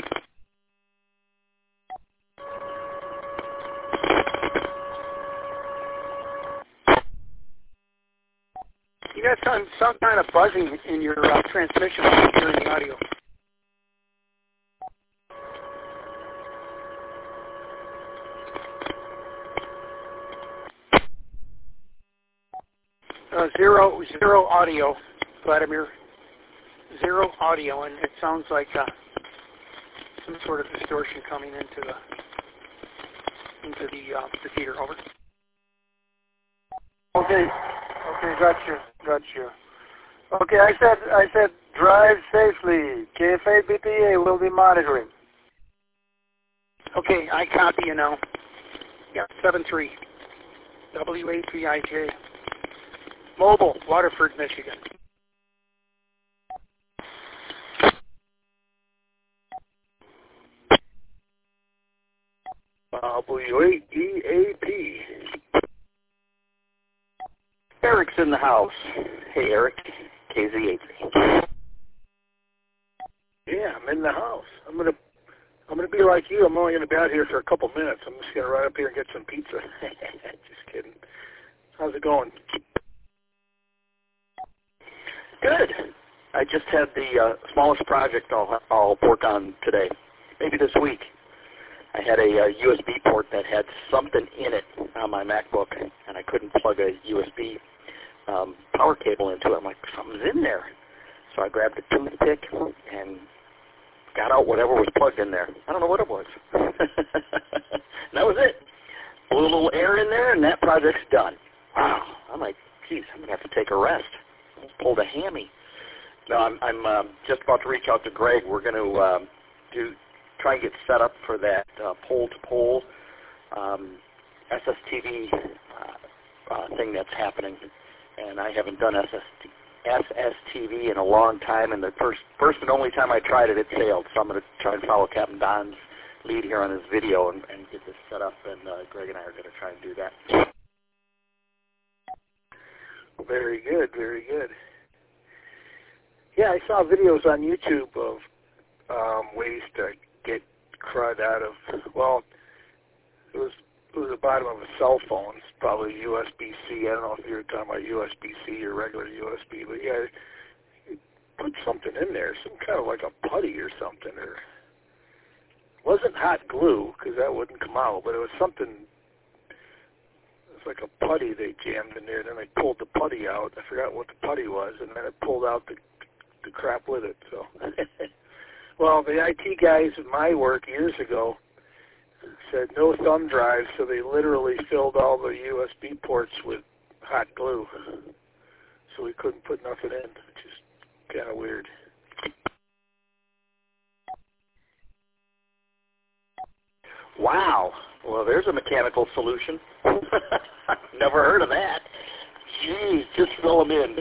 You got some kind of buzzing in your transmission here in the audio. Zero audio, Vladimir. Zero audio, and it sounds like some sort of distortion coming into the theater. Over. Okay, got you. Okay, I said drive safely. KF8DPA will be monitoring. Okay, I copy you now. Yeah, 73 W8VIJ. Mobile, Waterford, Michigan. W8EAP. Eric's in the house. Hey, Eric. KZ8Z. Yeah, I'm in the house. I'm gonna be like you. I'm only gonna be out here for a couple minutes. I'm just gonna run up here and get some pizza. Just kidding. How's it going? Good. I just had the smallest project I'll work on today, maybe this week. I had a USB port that had something in it on my MacBook, and I couldn't plug a USB power cable into it. I'm like, something's in there. So I grabbed a toothpick and got out whatever was plugged in there. I don't know what it was. That was it. Blew a little air in there, and that project's done. Wow. I'm like, geez, I'm going to have to take a rest. Pulled a hammy. No, I'm just about to reach out to Greg. We're going to try and get set up for that pole-to-pole SSTV thing that's happening. And I haven't done SSTV in a long time, and the first and only time I tried it, it failed. So I'm going to try and follow Captain Don's lead here on this video and get this set up, and Greg and I are going to try and do that. Very good, very good. Yeah, I saw videos on YouTube of ways to get crud out of, well, it was the bottom of a cell phone. It's probably USB-C. I don't know if you were talking about USB-C or regular USB, but yeah, you put something in there, some kind of like a putty or something, or it wasn't hot glue because that wouldn't come out, but it was something. It was like a putty they jammed in there. Then they pulled the putty out. I forgot what the putty was, and then it pulled out the crap with it. So, well, the IT guys at my work years ago said no thumb drives, so they literally filled all the USB ports with hot glue, so we couldn't put nothing in, which is kind of weird. Wow. Well, there's a mechanical solution. Never heard of that. Geez, just fill them in.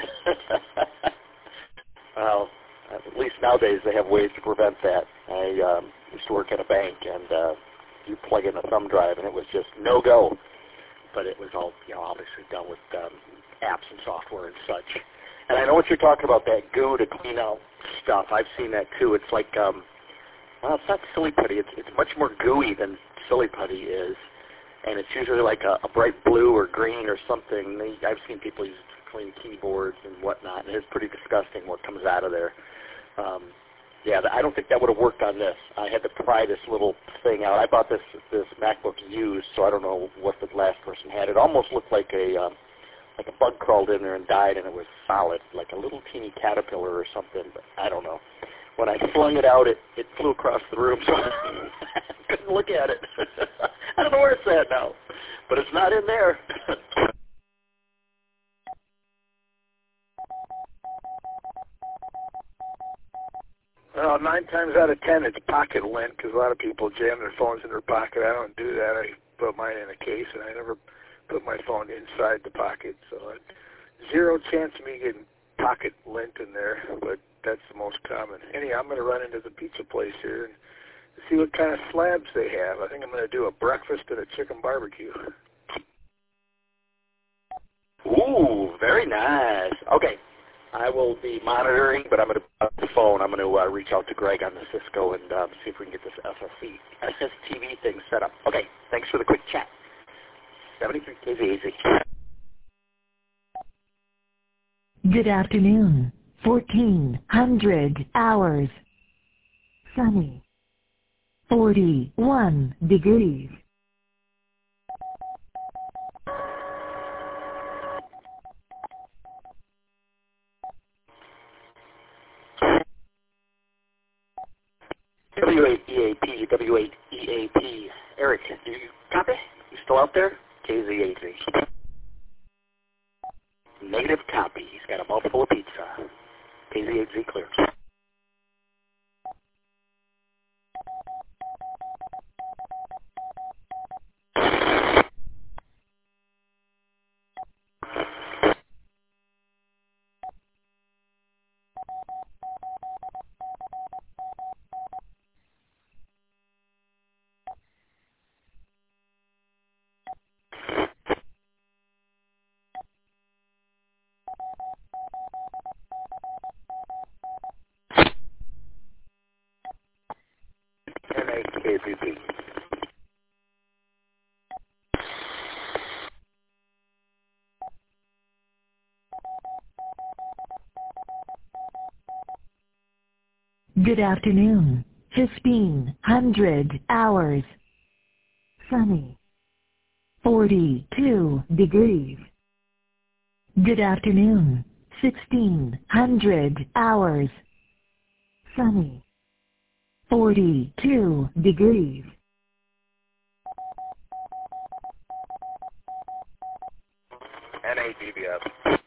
Well, at least nowadays they have ways to prevent that. I used to work at a bank, and you plug in a thumb drive, and it was just no-go. But it was all, obviously done with apps and software and such. And I know what you're talking about, that goo to clean out stuff. I've seen that, too. It's like, well, it's not silly putty. It's much more gooey than silly putty is. And it's usually like a bright blue or green or something. I've seen people use it to clean keyboards and whatnot, and it's pretty disgusting what comes out of there. Yeah, I don't think that would have worked on this. I had to pry this little thing out. I bought this MacBook used, so I don't know what the last person had. It almost looked like a bug crawled in there and died, and it was solid, like a little teeny caterpillar or something, but I don't know. When I flung it out, it flew across the room, so I couldn't look at it. I don't know where it's at now, but it's not in there. Well, 9 times out of 10, it's pocket lint, because a lot of people jam their phones in their pocket. I don't do that. I put mine in a case, and I never put my phone inside the pocket. So zero chance of me getting pocket lint in there, but that's the most common. Anyhow, I'm going to run into the pizza place here and see what kind of slabs they have. I think I'm going to do a breakfast and a chicken barbecue. Ooh, very nice. Okay. I will be monitoring, but I'm going to the phone. I'm going to reach out to Greg on the Cisco and see if we can get this SSTV thing set up. Okay, thanks for the quick chat. 73 KZAZ. Good afternoon. 1400 hours. Sunny. 41 degrees. W8EAP, W8EAP. Eric, do you copy? You still out there? KZAZ. Negative copy. He's got a mouthful of pizza. KZAZ clear. KZP. Good afternoon. 1500 hours. Sunny. 42 degrees. Good afternoon. 1600 hours. Sunny. 42 degrees. NADBS.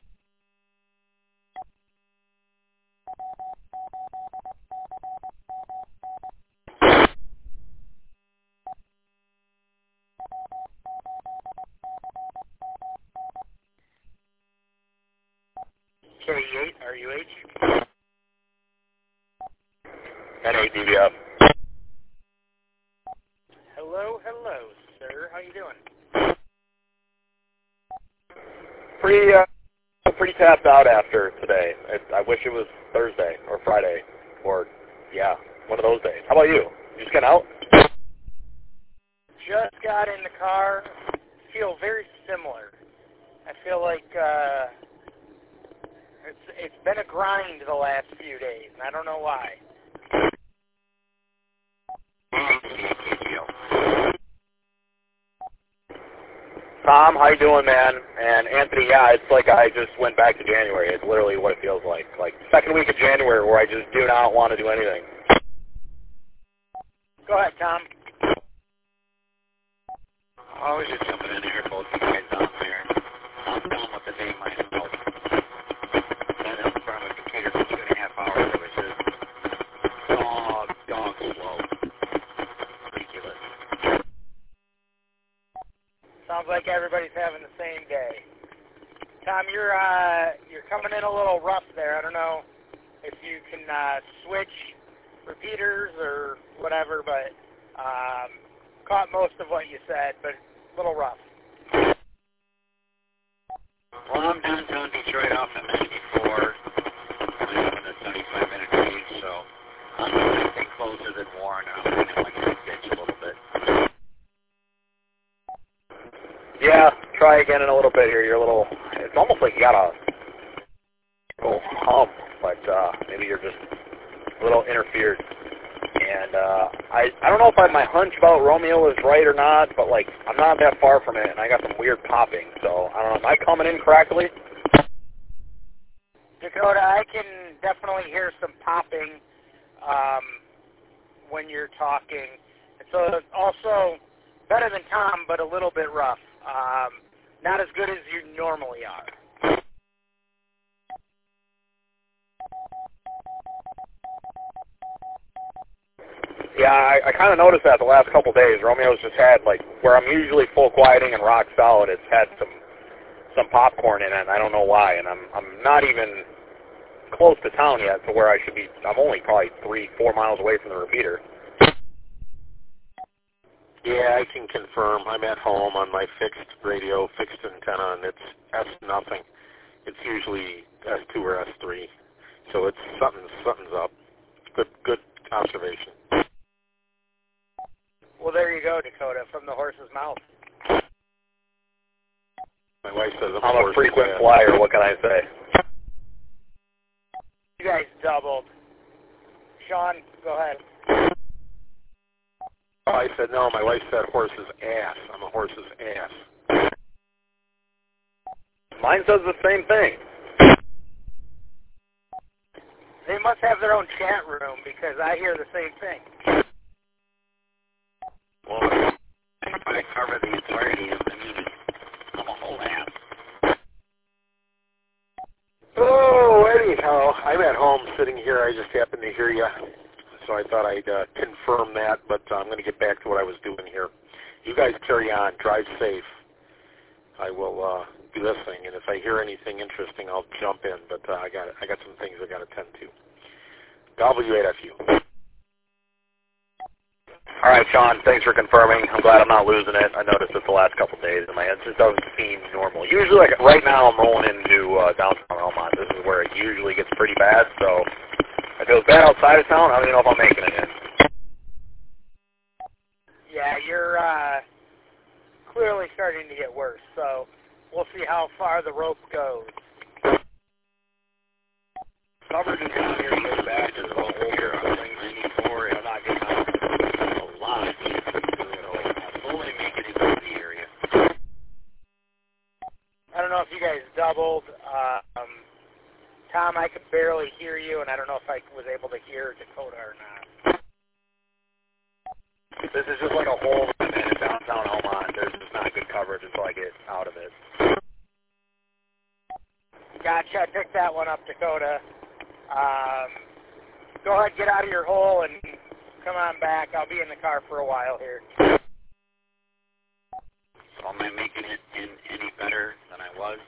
K8, RUH. NADBS. How you doing? Pretty tapped out after today. I wish it was Thursday or Friday or, yeah, one of those days. How about you? You just getting out? Just got in the car. Feel very similar. I feel like it's been a grind the last few days, and I don't know why. Tom, how you doing, man? And Anthony, yeah, it's like I just went back to January. It's literally what it feels like. Like, second week of January where I just do not want to do anything. Go ahead, Tom. I was just jumping in here, both you guys down there. I'm done with the day myself. Been in front of a computer for 2.5 hours. It was just dog slow. Ridiculous. Sounds like everybody's having the same day. Tom, you're coming in a little rough there. I don't know if you can switch repeaters or whatever, but caught most of what you said, but a little rough. Well, I'm downtown Detroit off at 94. I'm in a 75-minute range, so I'm anything closer than Warren. I'm kind of like a ditch a little bit. Yeah, try again in a little bit here. You're a little, it's almost like you got a little hump, but maybe you're just a little interfered. And I don't know if my hunch about Romeo is right or not, but like I'm not that far from it, and I got some weird popping. So I don't know. Am I coming in correctly? Dakota, I can definitely hear some popping when you're talking. And so it's also better than Tom, but a little bit rough. Not as good as you normally are. Yeah, I kind of noticed that the last couple days. Romeo's just had, like, where I'm usually full quieting and rock solid, it's had some popcorn in it, and I don't know why. And I'm not even close to town yet to where I should be. I'm only probably 3-4 miles away from the repeater. Yeah, I can confirm. I'm at home on my fixed radio, fixed antenna, and it's S-nothing. It's usually S2 or S3. So it's something's up. Good observation. Well, there you go, Dakota, from the horse's mouth. My wife says I'm a frequent flyer. What can I say? You guys doubled. Sean, go ahead. I said no. My wife said horse's ass. I'm a horse's ass. Mine says the same thing. They must have their own chat room because I hear the same thing. Well, if I cover the entirety of the meeting, I'm a whole ass. Oh, anyhow, I'm at home sitting here. I just happened to hear you, so I thought I'd confirm that, but I'm going to get back to what I was doing here. You guys carry on. Drive safe. I will be listening, and if I hear anything interesting, I'll jump in, but I got some things I got to tend to. W8FU. All right, Sean, thanks for confirming. I'm glad I'm not losing it. I noticed it the last couple of days, and it just doesn't seem normal. Usually, like right now, I'm rolling into downtown Elmont. This is where it usually gets pretty bad, so if it was bad outside of town, I don't even know if I'm making it in. Yeah, you're clearly starting to get worse, so we'll see how far the rope goes. Coverage is down here so bad as a whole here on 94. I'm not getting out a lot. I'm only making it into the area. I don't know if you guys doubled. Tom, I could barely hear you, and I don't know if I was able to hear Dakota or not. This is just like a hole in downtown Elmont. There's just not good coverage until I get out of it. Gotcha. I picked that one up, Dakota. Go ahead, get out of your hole and come on back. I'll be in the car for a while here. So am I making it in any better than I was?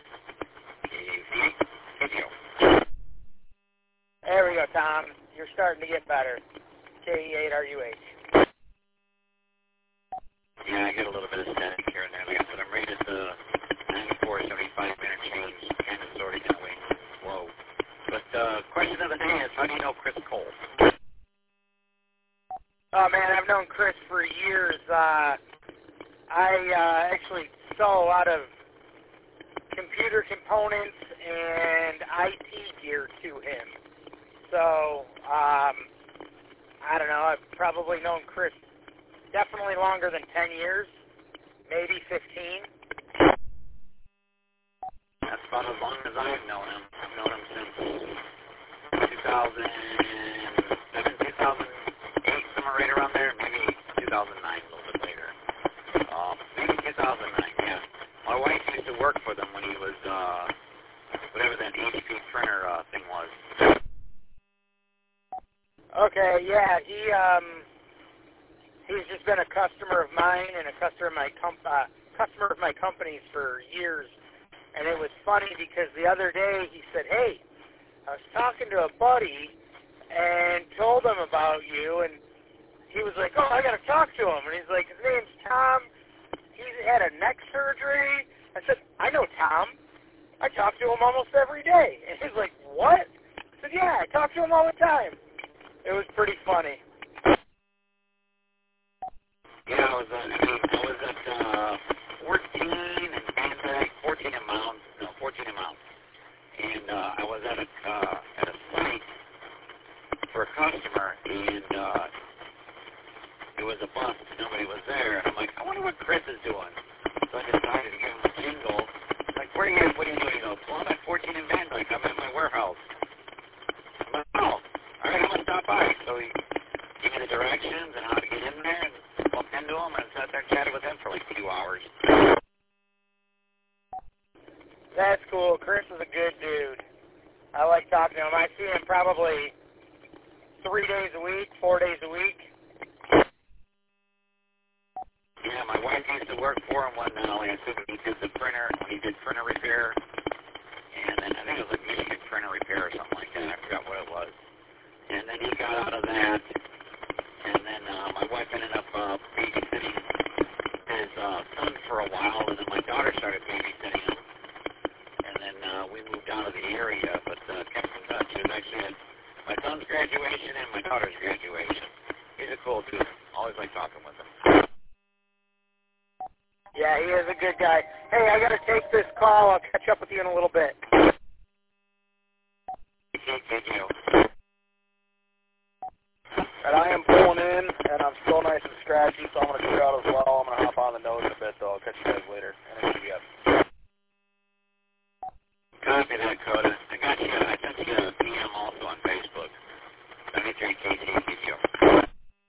There we go, Tom. You're starting to get better. KE8RUH. Yeah, I get a little bit of static. the question of the day is, how do you know Chris Cole? Oh, man, I've known Chris for years. I actually sell a lot of computer components and IT gear to him. So, I don't know, I've probably known Chris definitely longer than 10 years, maybe 15. That's about as long as I've known him. I've known him since 2007, 2008, somewhere right around there, maybe 2009, a little bit later. Maybe 2009, yeah. My wife used to work for them when he was, whatever that HP printer thing was. Okay, yeah, he's just been a customer of mine and a customer of my company's for years. And it was funny because the other day he said, hey, I was talking to a buddy and told him about you, and he was like, oh, I got to talk to him. And he's like, his name's Tom. He's had a neck surgery. I said, I know Tom. I talk to him almost every day. And he's like, what? I said, yeah, I talk to him all the time. It was pretty funny. Yeah, I was at 14 in Bandsack, 14 in Mounds, and I was at a site for a customer, and it was a bust, nobody was there, and I'm like, I wonder what Chris is doing. So I decided to give him a jingle. Like, what are you doing? He goes, well, I'm at 14 in Bandsack, I'm at my warehouse. I'm like, oh, all right, I'm gonna stop by. So he gave me the directions and how to get in there, and bumped into him, and sat there and chatted with him for like 2 hours. That's cool. Chris is a good dude. I like talking to him. I see him probably 3 days a week, 4 days a week. Yeah, my wife used to work for him one now, and he did the printer. He did printer repair, and then I think it was like Michigan printer repair or something like that. I forgot what it was. And then he got out of that, and then my wife ended up babysitting his son for a while, and then my daughter started babysitting him. And then we moved out of the area, but kept in touch. It was actually my son's graduation and my daughter's graduation. He's a cool dude. Always like talking with him. Yeah, he is a good guy. Hey, I got to take this call. I'll catch up with you in a little bit. And I am pulling in, and I'm still nice and scratchy, so I'm going to clear out as well. I'm going to hop on the nose in a bit, though. I'll catch you guys later. And yes. Copy that, Coda. I sent you a PM also on Facebook. 73 KCCQ.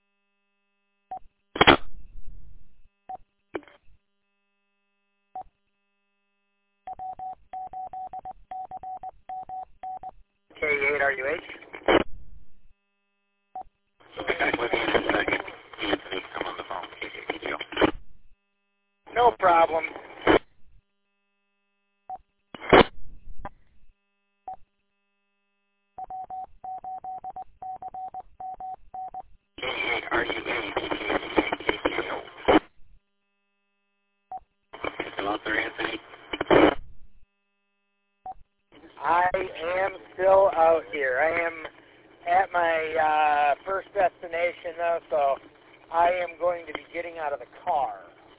K8RUH. So be back with you in a second. Anthony, I'm on the phone. KCCQ. No problem. I am still out here. I am at my first destination, though, so I am going to be getting out of the car.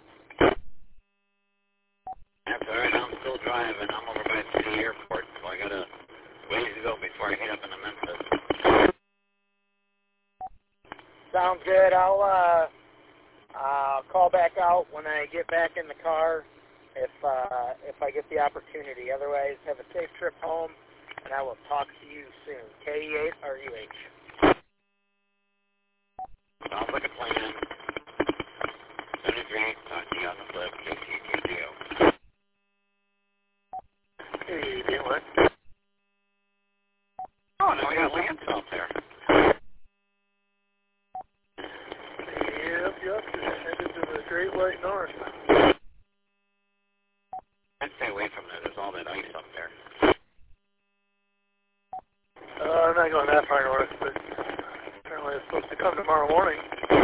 That's all right. I'm still driving. I'm over by the city airport, so I got a ways to go before I head up into Memphis. Sounds good. I'll call back out when I get back in the car if I get the opportunity. Otherwise, have a safe trip home, and I will talk to you soon. K8RUH. Sounds like a plan. 73, talk to you on the flip. KCTGO. Hey, Dylan. Oh, no, we got Lance out there. Yep, headed to the Great White North. I'd stay away from there. There's all that ice up there. I'm not going that far north, but apparently it's supposed to come tomorrow morning.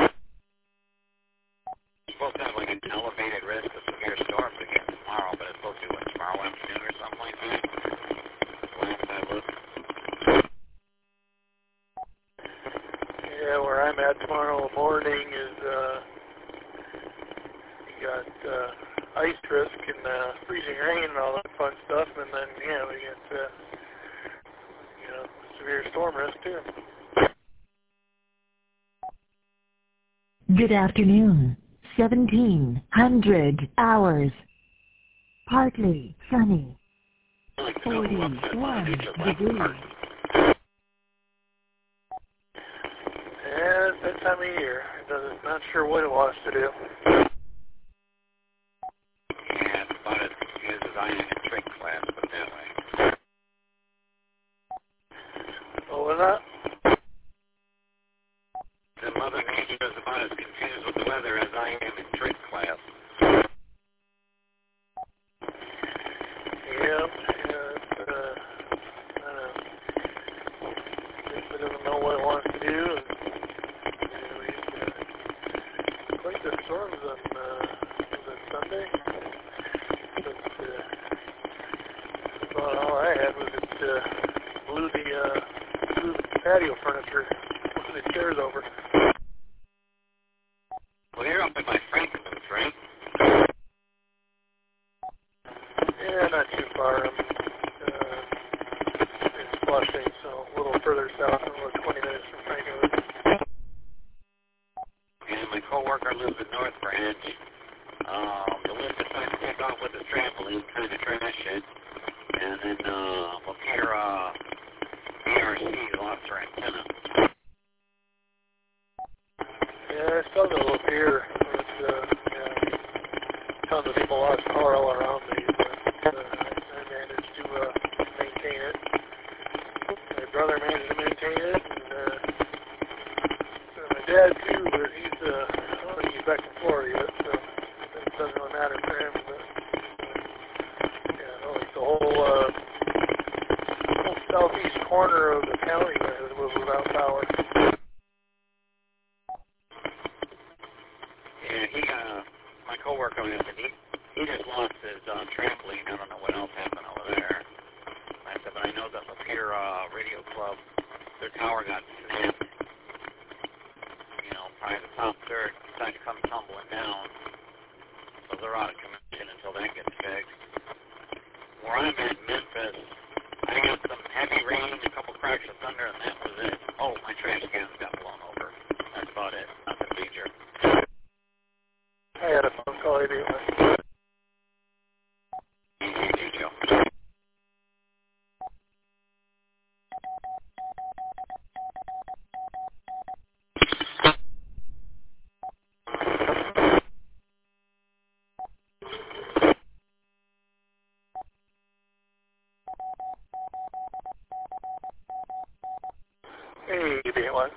It's supposed to have like an elevated risk of severe storms again tomorrow, but it's supposed to be what, tomorrow afternoon or something like that? Last I looked. I'm at tomorrow morning is you got ice risk and freezing rain and all that fun stuff, and then we get severe storm risk too. Good afternoon. 1700 hours. Partly sunny. 41 degrees. Yeah, it's that time of year. Not sure what it wants to do. Yeah, it's about as confused as I am in trick class, but that way. What was that? The Mother Nature is about as confused with the weather as I am in trick class. Yep. It doesn't know what it wants to do. Quite the storms on Sunday. But about all I had was it blew the patio furniture, the chairs over. Well, you're up in my Frankenmuth, right? Yeah, not too far. It's Flushing, so a little further south, about 20 minutes from Frankenmuth. And my coworker lives in North Branch. The lift decided to take off with his trampoline, kind of trash it. And then up here, ERC lost their antenna. Yeah, I still got a little beer. Tons of people lost power all around me, but I managed to maintain it. My brother managed to maintain it, and my dad too, but I don't think he's back in Florida yet, so it doesn't really matter for him. But the whole southeast corner of the county was without power. Yeah, my coworker, he just lost his trampoline. I don't know what else happened over there. I said, but I know that Lapeer Radio Club, their tower got snapped. Probably the top third decided to come tumbling down. So they're out of commission until that gets fixed. Where I'm at, Memphis, I got some heavy rain, a couple cracks of thunder, and that was it. Oh, my trash cans got blown over. That's about it. Nothing major. I had a phone call anyway. Hey, Joe. Hey, B1.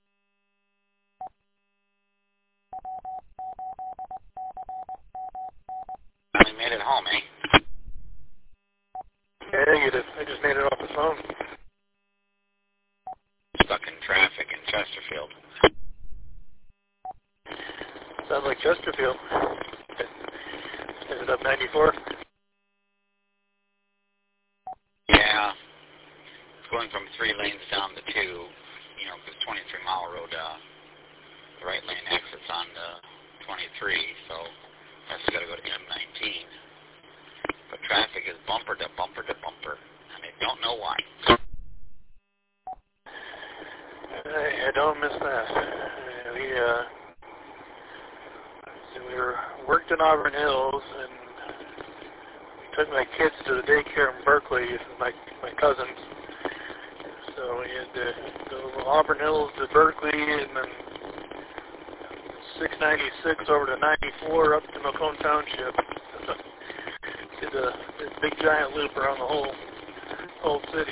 I made it home, eh? Yeah, you did. I just made it off the phone. Stuck in traffic in Chesterfield. Sounds like Chesterfield. Is it up 94? Yeah. It's going from 3 lanes down to 2, because 23 Mile Road, the right lane exits on 23, so that's got to go to M19. But traffic is bumper to bumper to bumper, and I don't know why. I don't miss that. We worked in Auburn Hills, and we took my kids to the daycare in Berkeley, my cousins. So we had to go from Auburn Hills to Berkeley, and then 696 over to 94 up to Macomb Township. Did a big giant loop around the whole city.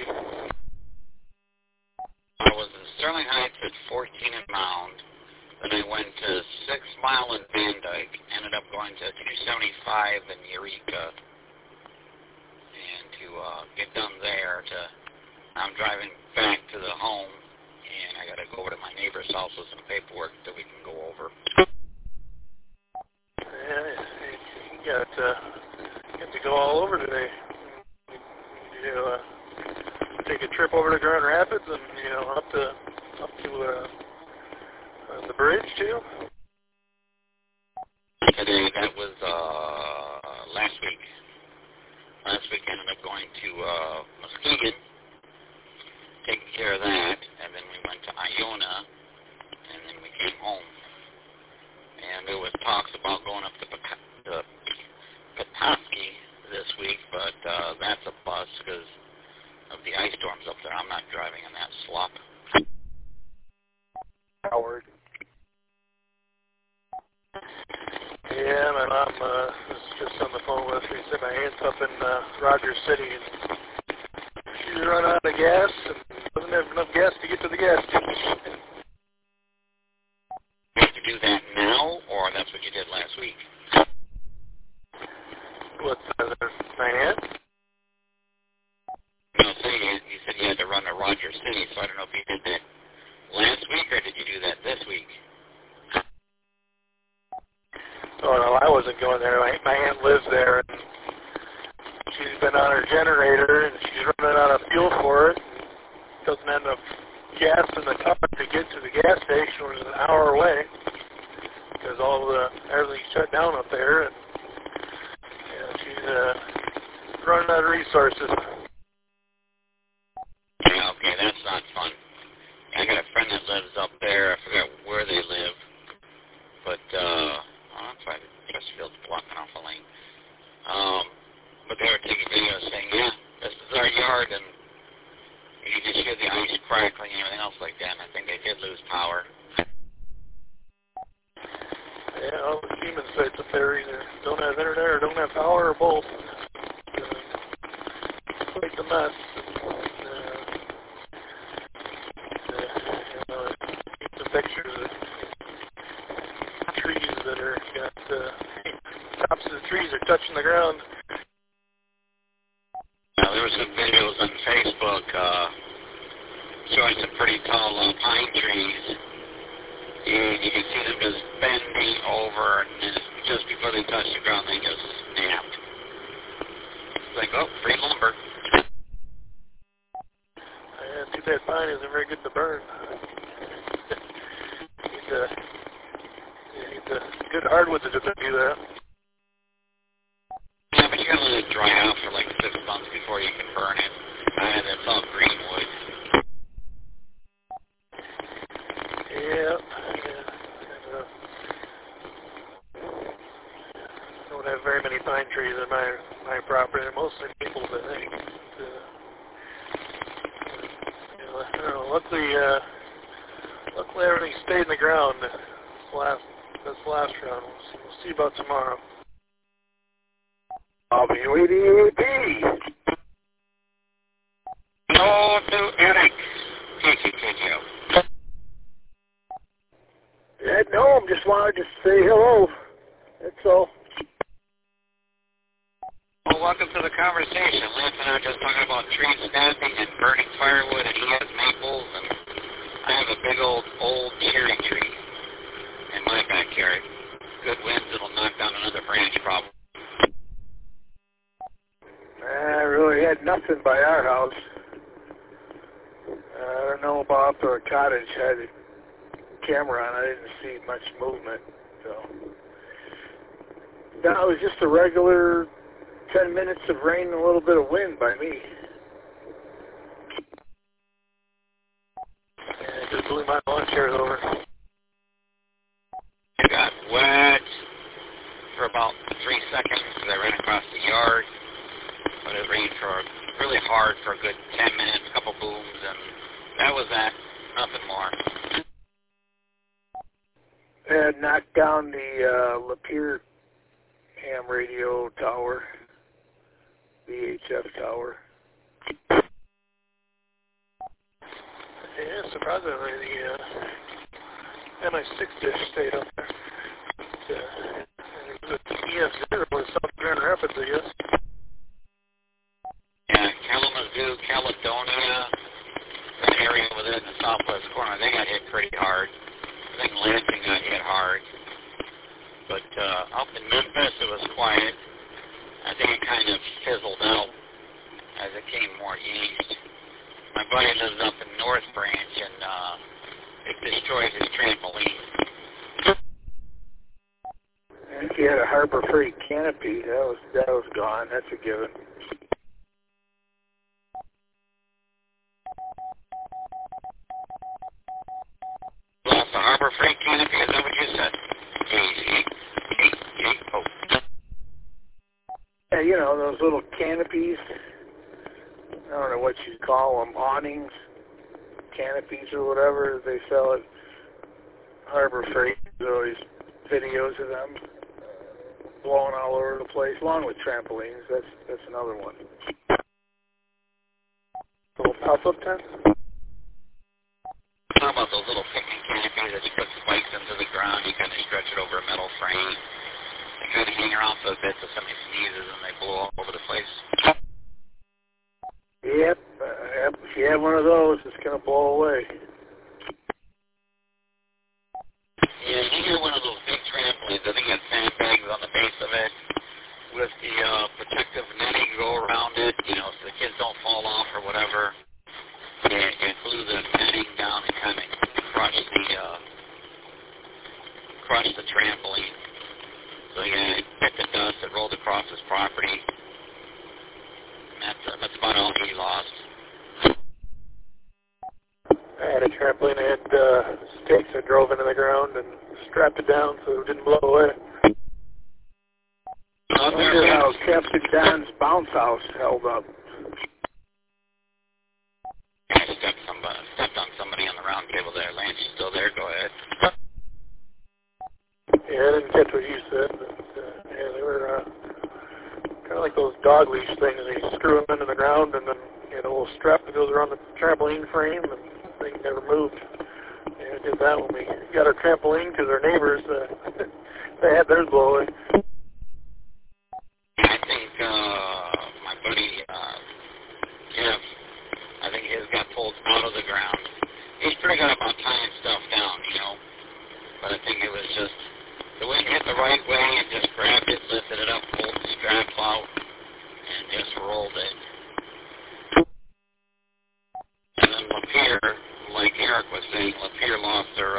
I was in Sterling Heights at 14 and Mound. Then I went to 6 Mile in Van Dyke. Ended up going to 275 in Eureka. And to get done there, I'm driving back to the home, and I got to go over to my neighbor's house with some paperwork that we can go over. Yeah, you got to go all over today. You take a trip over to Grand Rapids and up to The bridge, too? Today, that was last week. Last week I ended up going to Muskegon, taking care of that, and then we went to Iona, and then we came home. And there was talks about going up to Petoskey this week, but that's a bust because of the ice storms up there. I'm not driving in that slop. Howard. Yeah, my mom was just on the phone with me. Said my aunt's up in Rogers City, and she's run out of gas and doesn't have enough gas to get to the gas station. You have to do that now, or that's what you did last week? What's my aunt? No, so you said you had to run to Rogers City, so I don't know if you did that last week, or did you do that this week? Oh, no, I wasn't going there. My aunt lives there, and she's been on her generator, and she's running out of fuel for it. Doesn't have enough gas in the car to get to the gas station, which is an hour away, because everything's shut down up there, and she's running out of resources. Yeah, okay, that's not fun. I got a friend that lives up there. I forgot where they live, but that's why Chesterfield's blocking off a lane. But they were taking videos saying, yeah, this is our yard, and you can just hear the ice crackling and everything else like that, and I think they did lose power. Yeah, all the Siemens sites up there either don't have internet or don't have power or both. Quite the mess. The pictures of trees that are got tops of the trees are touching the ground. Now, there were some videos on Facebook showing some pretty tall pine trees. And you can see them just bending over, and just before they touch the ground, they just snapped. It's like, oh, free lumber. Yeah, too bad pine isn't very good to burn. you need good hardwood to do that. Yeah, but you gotta let it dry out for like 6 months before you can burn it. And it's all green wood. Yeah. I don't have very many pine trees in my property. They're mostly maples, I think. I don't know. Luckily everything stayed in the ground this last round. We'll see about tomorrow. WADAP. No to Eric. KKKO. Yeah, no, I just wanted to say hello. That's all. Well, welcome to the conversation. Lance and I are just talking about tree snapping and burning firewood, and he has maples, and I have a big old cherry tree in my backyard. Good winds, it'll knock down another branch probably. I really had nothing by our house. I don't know about our cottage. I had a camera on. I didn't see much movement. So that was just a regular 10 minutes of rain and a little bit of wind by me. And it just blew my lawn chairs over. It got wet for about 3 seconds as I ran across the yard. But it rained really hard for a good 10 minutes, a couple booms, and that was that. Nothing more. And knocked down the Lapeer ham radio tower, VHF tower. Yeah, surprisingly, the MI6 dish stayed up there. The EF0 was South Grand Rapids, I guess. Yeah, Kalamazoo, Caledonia, that area within the southwest corner, they got hit pretty hard. I think Lansing got hit hard. But up in Memphis, it was quiet. I think it kind of fizzled out as it came more east. My buddy lives up in North Branch, and it destroyed his trampoline. And if you had a Harbor Freight canopy, that was gone. That's a given. Lost a Harbor Freight canopy, is that what you said? Oh. Yeah, you know, those little canopies. I don't know what you call them, awnings, canopies or whatever they sell at Harbor Freight. There's always videos of them blowing all over the place, along with trampolines. That's another one. Little pop-up tent? How about those little picnic canopies that you put spikes into the ground? You kind of stretch it over a metal frame. They kind of hang around for a bit so somebody sneezes and they blow all over the place. Yep. If you have one of those, it's going to blow away. Yeah, you get one of those big trampolines. I think it has sandbags on the base of it with the protective netting go around it, you know, so the kids don't fall off or whatever. And you glue the netting down and kind of crush the trampoline. So yeah, it picked the dust, it rolled across his property. And that's about all he lost. I had a trampoline, I had stakes I drove into the ground and strapped it down so it didn't blow away. I wonder how Captain Don's bounce house held up. I stepped on somebody on the round table there. Lance, you still there? Go ahead. Yeah, I didn't catch what you said. But, yeah, they were kind of like those dog leash things. You screw them into the ground and then you know, a little strap that goes around the trampoline frame and the thing never moved. Yeah, I did that when we got our trampoline because our neighbors, they had theirs blow away. I think my buddy Jeff, I think his got pulled out of the ground. He's pretty good about tying stuff down, you know. But I think it was just the wind hit the right way and just grabbed it, lifted it up, pulled the straps out, and just rolled it. And then Lapeer, like Eric was saying, Lapeer lost their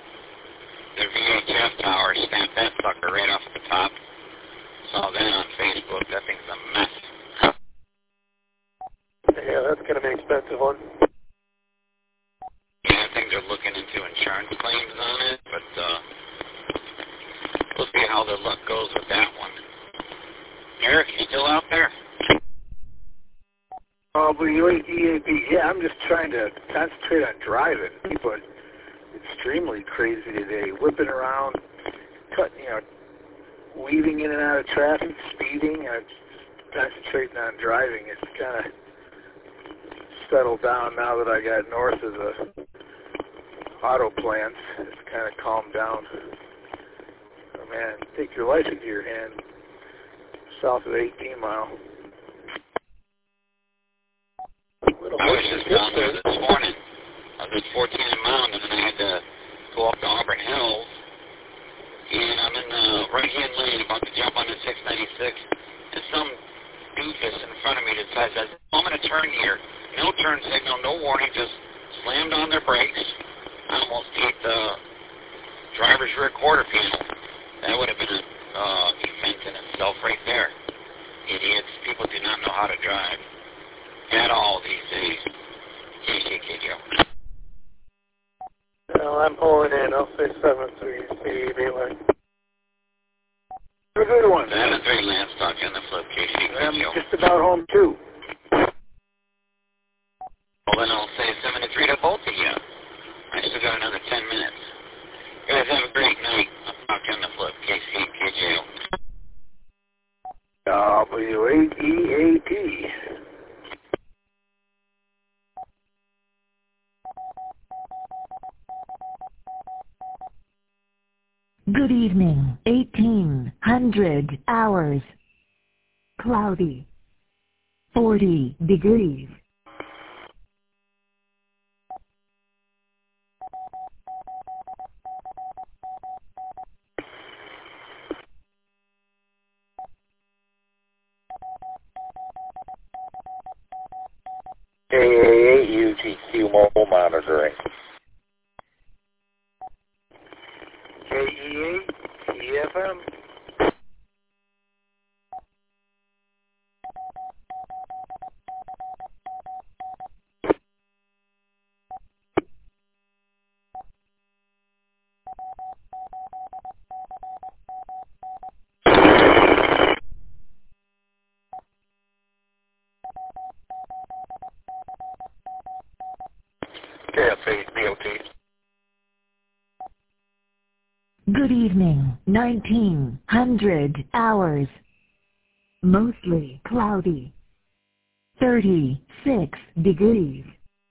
VHF tower, snapped that sucker right off the top. Saw that on Facebook. That thing's a mess. Yeah, that's going to be an expensive one. Yeah, I think they're looking into insurance claims on it, but we'll see how the luck goes with that one. Eric, you still out there? Oh, but EAP, yeah, I'm just trying to concentrate on driving. People are extremely crazy today, whipping around, weaving in and out of traffic, speeding. I'm just concentrating on driving. It's kind of settled down now that I got north of the auto plants. It's kind of calmed down. Oh, man, take your life into your hand south of 18 Mile. I was just down there this morning. I was at 14 and Mound, and then I had to go up to Auburn Hills. And I'm in the right-hand lane about to jump on the 696. And some doofus in front of me decides, I'm going to turn here. No turn signal, no warning, just slammed on their brakes. I almost hit the driver's rear quarter panel. That would have been an event in itself right there. Idiots. People do not know how to drive at all these days. KCKJ. Well, I'm pulling in. I'll say 7-3 speed anyway. A good one. 7-3 Lance talking on the flip, KCKJ. I'm just about home, too. Well, then I'll say 7-3 to both of you. I still got another 10 minutes. You guys have a great night. I'll talk on the flip, KCKJ. WAEAP. Good evening. 1800 hours. Cloudy. 40 degrees. AAA UTQ mobile monitoring. KFM. KFA DOT. Good evening, 1900 hours. Mostly cloudy. 36 degrees.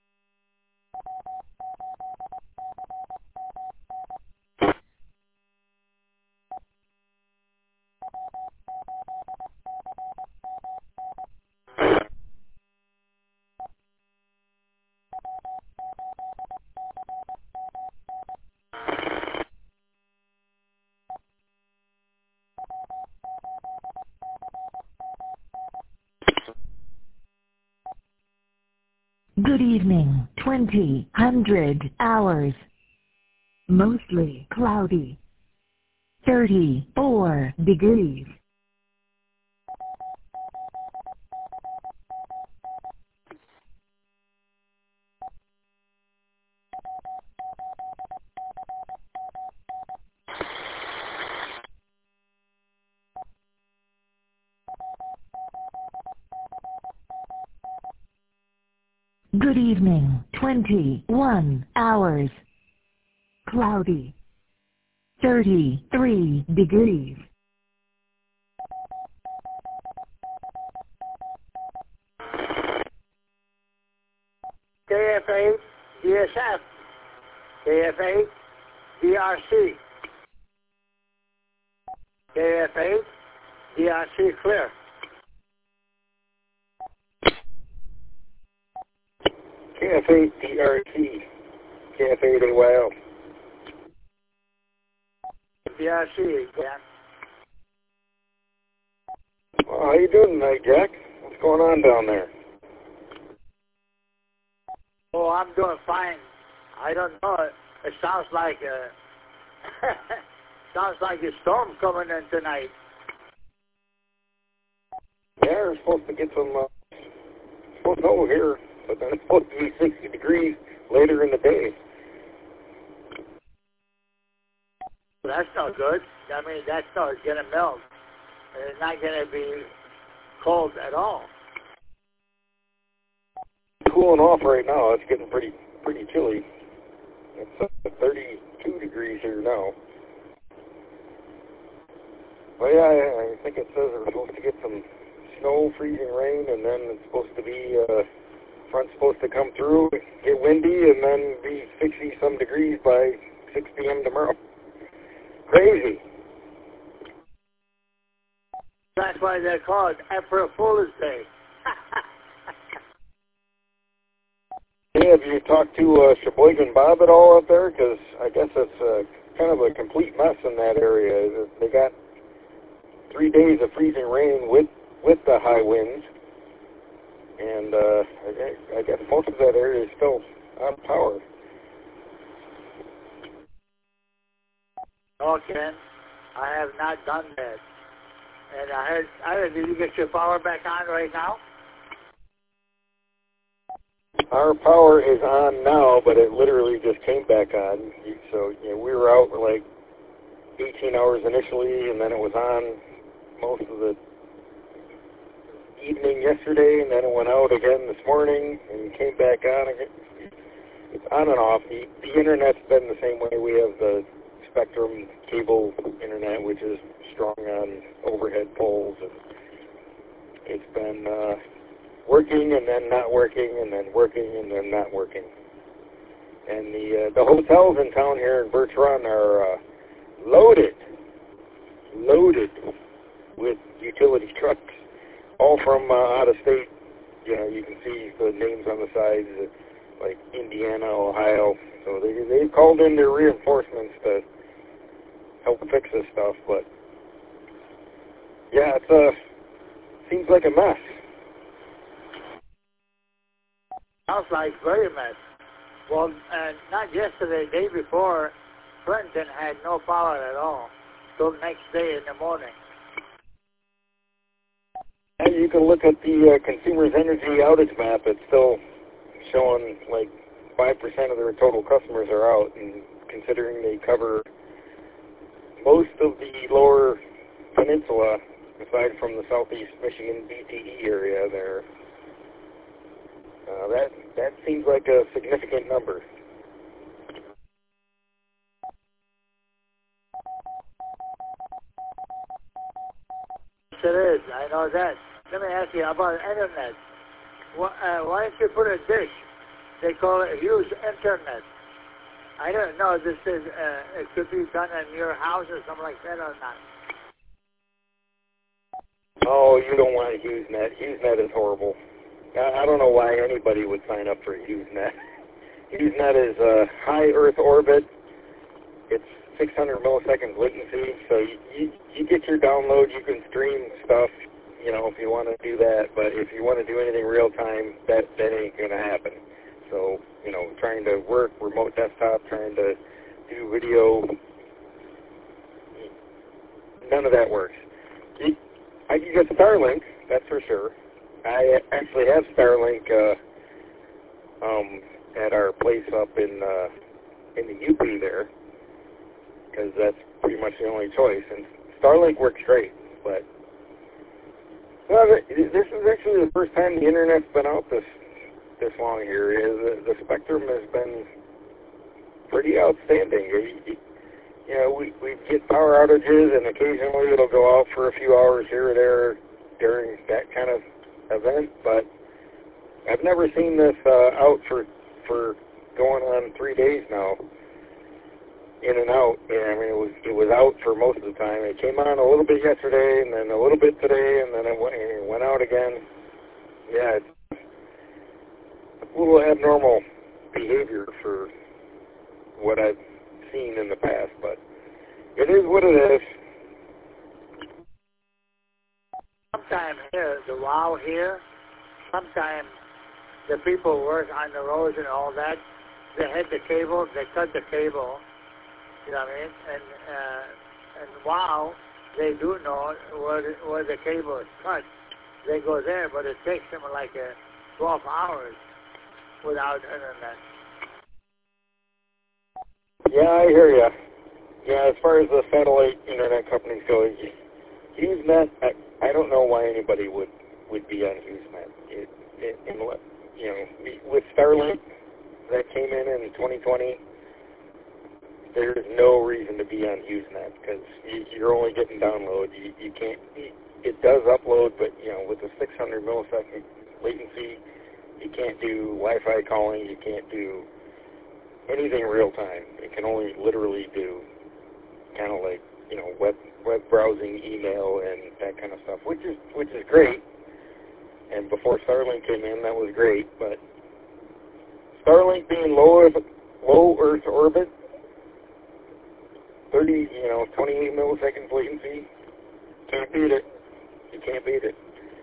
Good evening, 2000 hours. Mostly cloudy. 34 degrees. Good evening, 21 hours. Cloudy. 33 degrees. KFA, DSF, KFA, DRC, KFA, DRC clear. KFA DRC. KFA AYL. DRC, yeah. Well, how you doing tonight, Jack? What's going on down there? Oh, I'm doing fine. I don't know. It sounds like sounds like a storm coming in tonight. Yeah, we're supposed to get some snow here, but then it's supposed to be 60 degrees later in the day. That's not good. I mean, that's not going to melt. It's not going to be cold at all. Cooling off right now. It's getting pretty chilly. It's 32 degrees here now. Well, yeah, I think it says we're supposed to get some snow, freezing rain, and then it's supposed to be front's supposed to come through, get windy, and then be 60-some degrees by 6 p.m. tomorrow. Crazy. That's why they're called April Fool's Day. Yeah, have you talked to Sheboygan Bob at all up there? Because I guess it's kind of a complete mess in that area. They got 3 days of freezing rain with the high winds, and I guess most of that area is still out of power. Oh, Ken, I have not done that. And I heard, did you get your power back on right now? Our power is on now, but it literally just came back on. So, you know, we were out for like 18 hours initially, and then it was on most of the evening yesterday, and then it went out again this morning, and came back on again. It's on and off. The internet's been the same way. We have the Spectrum cable internet, which is strong on overhead poles, and it's been working and then not working and then working and then not working. And the hotels in town here in Birch Run are loaded with utility trucks, all from out of state. You know, you can see the names on the sides, like Indiana, Ohio. So they've called in their reinforcements to help fix this stuff, but yeah, it seems like a mess. Sounds like very mess. Well, not yesterday, the day before, Clinton had no power at all. till next day in the morning. And you can look at the Consumers Energy outage map. It's still showing like 5% of their total customers are out, and considering they cover most of the lower peninsula, aside from the southeast Michigan BTE area there, that seems like a significant number. Yes, it is. I know that. Let me ask you about internet. Why don't you put a dish? They call it Hughes Internet. I don't know. This is it could be done in your house or something like that or not. Oh, you don't want HughesNet. HughesNet is horrible. I don't know why anybody would sign up for HughesNet. HughesNet is a high Earth orbit. It's 600 milliseconds latency, so you get your download. You can stream stuff, if you want to do that. But if you want to do anything real time, that ain't going to happen. So, trying to work remote desktop, trying to do video, none of that works. I can get Starlink, that's for sure. I actually have Starlink at our place up in the UP there, because that's pretty much the only choice. And Starlink works great, but this is actually the first time the internet's been out this long here. The spectrum has been pretty outstanding. We get power outages, and occasionally it'll go out for a few hours here or there during that kind of event, but I've never seen this out for going on 3 days now, in and out. And it was out for most of the time. It came on a little bit yesterday, and then a little bit today, and then it went out again. Yeah, it's a little abnormal behavior for what I've seen in the past, but it is what it is. Sometimes here, the WOW here, sometimes the people work on the roads and all that, they had the cable, they cut the cable, you know what I mean? And WOW, they do know where the cable is cut. They go there, but it takes them like 12 hours without internet. Yeah, I hear you. Yeah, as far as the satellite internet companies go, HughesNet, I don't know why anybody would be on HughesNet. With Starlink that came in 2020, there's no reason to be on HughesNet because you're only getting download. You can't. It does upload, but with the 600 millisecond latency, you can't do Wi-Fi calling. You can't do anything real time. It can only literally do kind of like web browsing, email, and that kind of stuff, which is great. And before Starlink came in, that was great. But Starlink being low Earth orbit, 28 milliseconds latency, can't beat it. You can't beat it.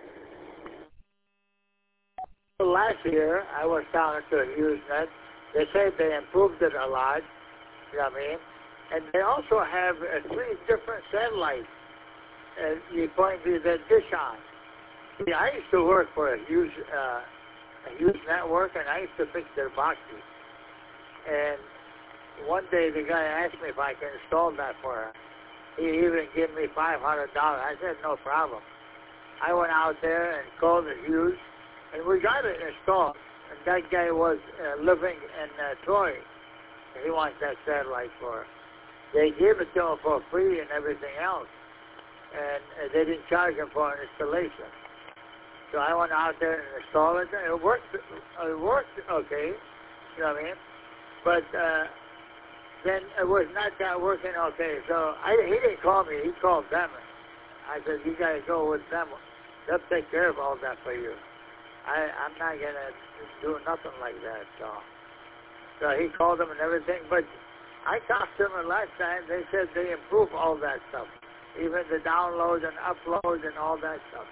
Last year, I was talking to HughesNet. They said they improved it a lot, you know what I mean? And they also have 3 different satellites you're going to the dish on. See, I used to work for a Hughes network, and I used to fix their boxes. And one day the guy asked me if I can install that for him. He even gave me $500. I said, no problem. I went out there and called the Hughes, and we got it installed. And that guy was living in Troy. He wants that satellite for him. They gave it to him for free and everything else. And they didn't charge him for an installation. So I went out there and installed it. It worked okay, you know what I mean? But then it was not that working okay. So he didn't call me. He called them. I said, you guys go with them. They'll take care of all that for you. I'm not going to do nothing like that. So he called them and everything. But I talked to them last time. They said they improve all that stuff, even the downloads and uploads and all that stuff.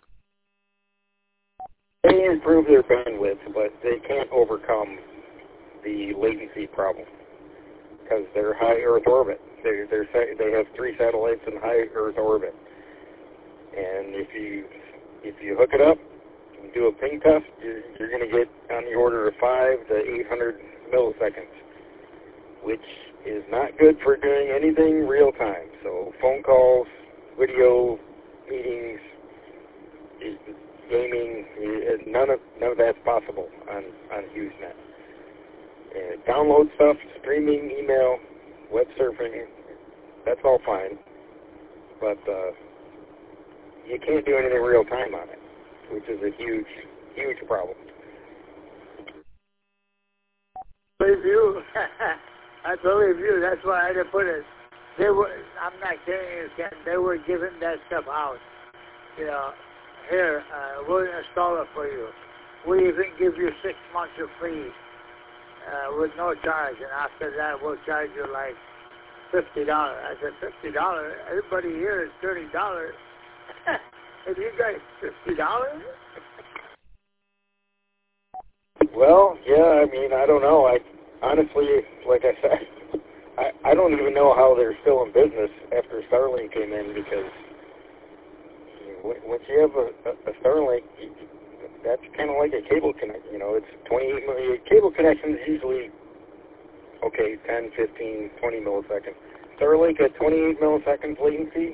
They improve their bandwidth, but they can't overcome the latency problem. because they're high Earth orbit. They have 3 satellites in high Earth orbit, and if you hook it up and do a ping test, you're going to get on the order of 5 to 800 milliseconds, which is not good for doing anything real time. So phone calls, video meetings, gaming, none of that's possible on HughesNet. Download stuff, streaming, email, web surfing, that's all fine, but you can't do anything real time on it, which is a huge problem. Believe you, I believe you. That's why I didn't put it. I'm not kidding you, Ken. They were giving that stuff out. You know, here, we'll install it for you. We even give you 6 months of free with no charge, and after that, we'll charge you like $50. I said, $50? Everybody here is $30. If you guys $50? Well, yeah, I mean, I don't know. Honestly, like I said, I don't even know how they're still in business after Starlink came in, because once you have a Starlink, that's kind of like a cable connection. You know, it's 28 million. Cable connections usually, 10, 15, 20 milliseconds. Starlink at 28 milliseconds latency,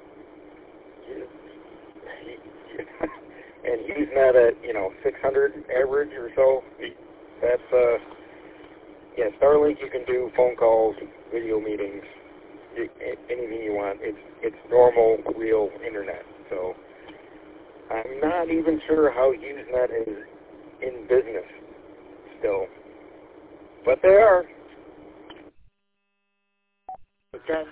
and HughesNet at 600 average or so. That's Starlink, you can do phone calls, video meetings, anything you want. It's normal, real internet. So I'm not even sure how HughesNet is in business still, but they are. Okay.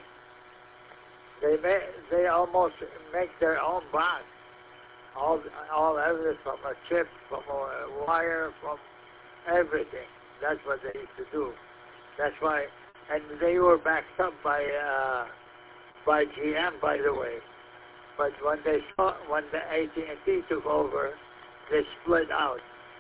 They almost make their own box. All everything, from a chip, from a wire, from everything. That's what they used to do. That's why, and they were backed up by GM, by the way. But when the AT&T took over, they split out.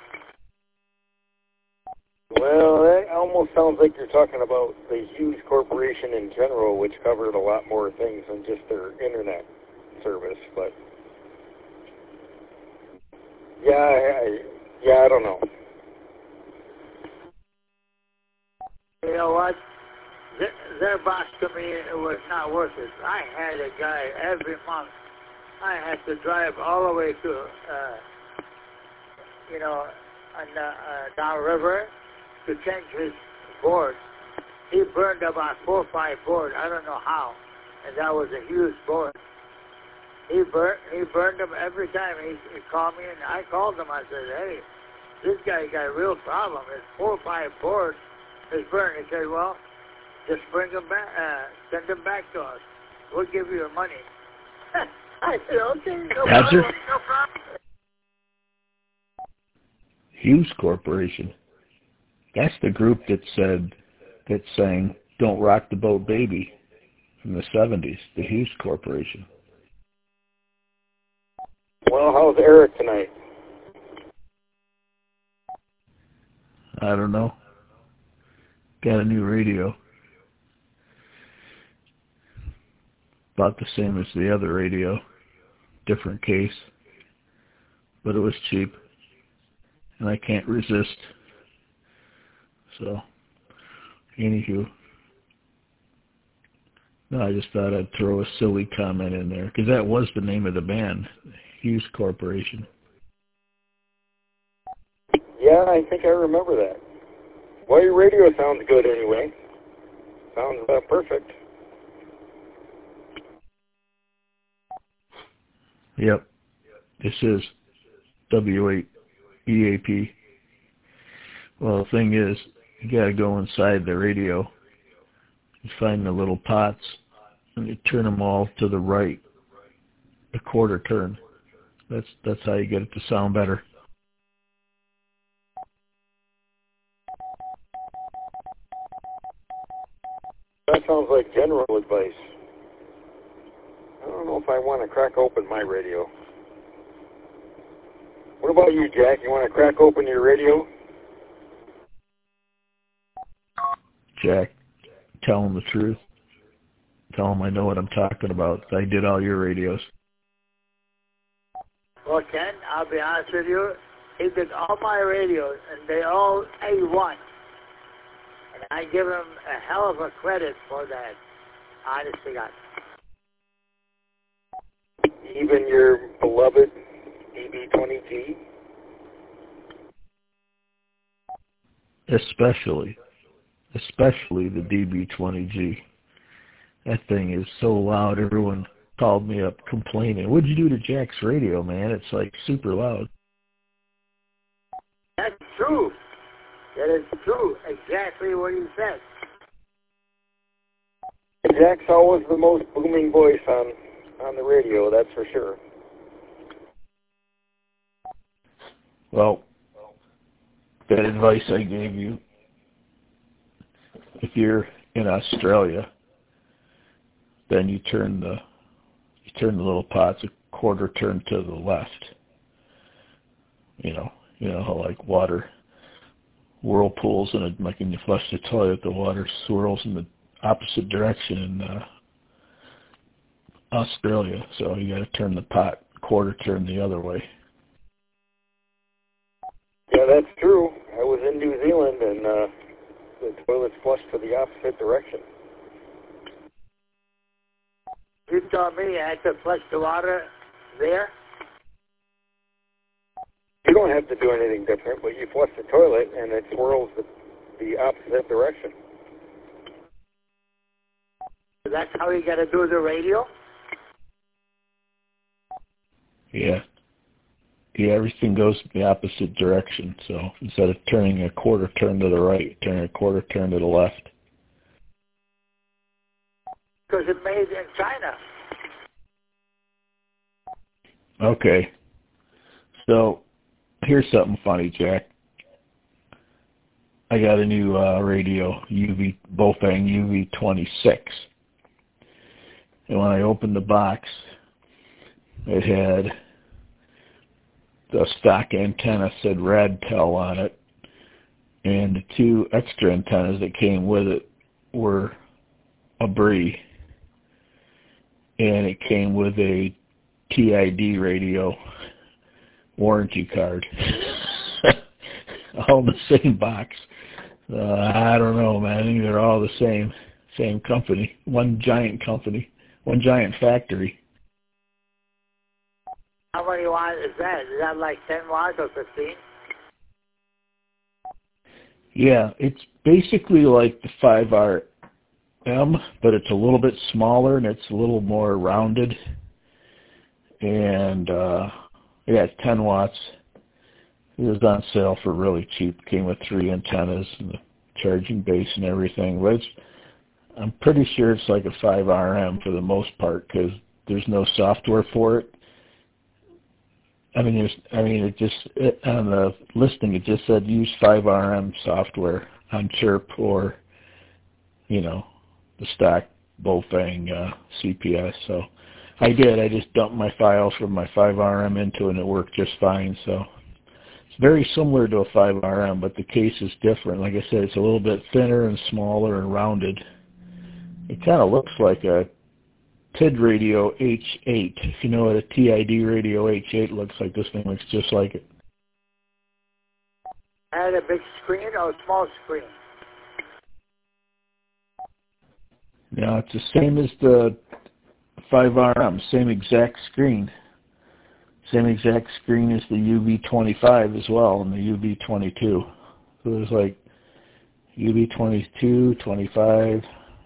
Well, that almost sounds like you're talking about the Hughes Corporation in general, which covered a lot more things than just their internet service. But I don't know. You know what? Their box to me, it was not worth it. I had a guy every month. I had to drive all the way to, downriver to change his board. He burned about 4 or 5 boards. I don't know how, and that was a huge board. He burned them every time. He called me, and I called him. I said, "Hey, this guy got a real problem. It's 4 or 5 boards is burned." He said, "Well, just bring them back, send them back to us. We'll give you your money." I said, "Okay, no problem. No problem." Hughes Corporation. That's the group that sang "Don't Rock the Boat, Baby" from the 70s. The Hughes Corporation. Well, how's Eric tonight? I don't know. Got a new radio. About the same as the other radio. Different case. But it was cheap. And I can't resist. So, anywho. No, I just thought I'd throw a silly comment in there. Because that was the name of the band. Hughes Corporation. Yeah, I think I remember that. Well, your radio sounds good anyway. Sounds perfect. Yep. This is W8EAP. Well, the thing is, you got to go inside the radio. You find the little pots, and you turn them all to the right, a quarter turn. That's how you get it to sound better. That sounds like general advice. I don't know if I want to crack open my radio. What about you, Jack? You want to crack open your radio? Jack tell them the truth. Tell them I know what I'm talking about. I did all your radios. Well, Ken, I'll be honest with you. He did all my radios, and they all A1. And I give him a hell of a credit for that. Honest to God. Even your beloved DB20G? Especially the DB20G. That thing is so loud, everyone called me up complaining. What'd you do to Jack's radio, man? It's like super loud. That's true. That is true. Exactly what you said. Jack's always the most booming voice on the radio, that's for sure. Well, that advice I gave you, if you're in Australia, then you turn the little pots a quarter turn to the left. You know how like water whirlpools and like when you flush the toilet, the water swirls in the opposite direction in Australia. So you got to turn the pot quarter turn the other way. Yeah, that's true. I was in New Zealand and the toilet's flushed to the opposite direction. You told me I had to flush the water there? You don't have to do anything different, but you flush the toilet and it swirls the opposite direction. That's how you got to do the radio? Yeah, everything goes the opposite direction. So instead of turning a quarter turn to the right, turn a quarter turn to the left. Because it's made in China. Okay. So here's something funny, Jack. I got a new radio, Bofang UV26. And when I opened the box, it had the stock antenna said Radtel on it, and the two extra antennas that came with it were a Bree, and it came with a TID radio warranty card. All in the same box. I don't know, man. I think they're all the same company. One giant factory. How many watts is that? Is that like 10 watts or 15? Yeah, it's basically like the 5RM, but it's a little bit smaller and it's a little more rounded. And it's 10 watts. It was on sale for really cheap. Came with 3 antennas and the charging base and everything. But I'm pretty sure it's like a 5RM for the most part because there's no software for it. On the listing it just said use 5RM software on Chirp or, the stock Bofang CPS. So I did. I just dumped my files from my 5RM into it and it worked just fine. So it's very similar to a 5RM, but the case is different. Like I said, it's a little bit thinner and smaller and rounded. It kind of looks like a TID radio H8. If you know what a TID radio H8 looks like, this thing looks just like it. Had a big screen or a small screen? No, it's the same as the 5RM, same exact screen. Same exact screen as the UV25 as well, and the UV22. So there's like UV22, 25,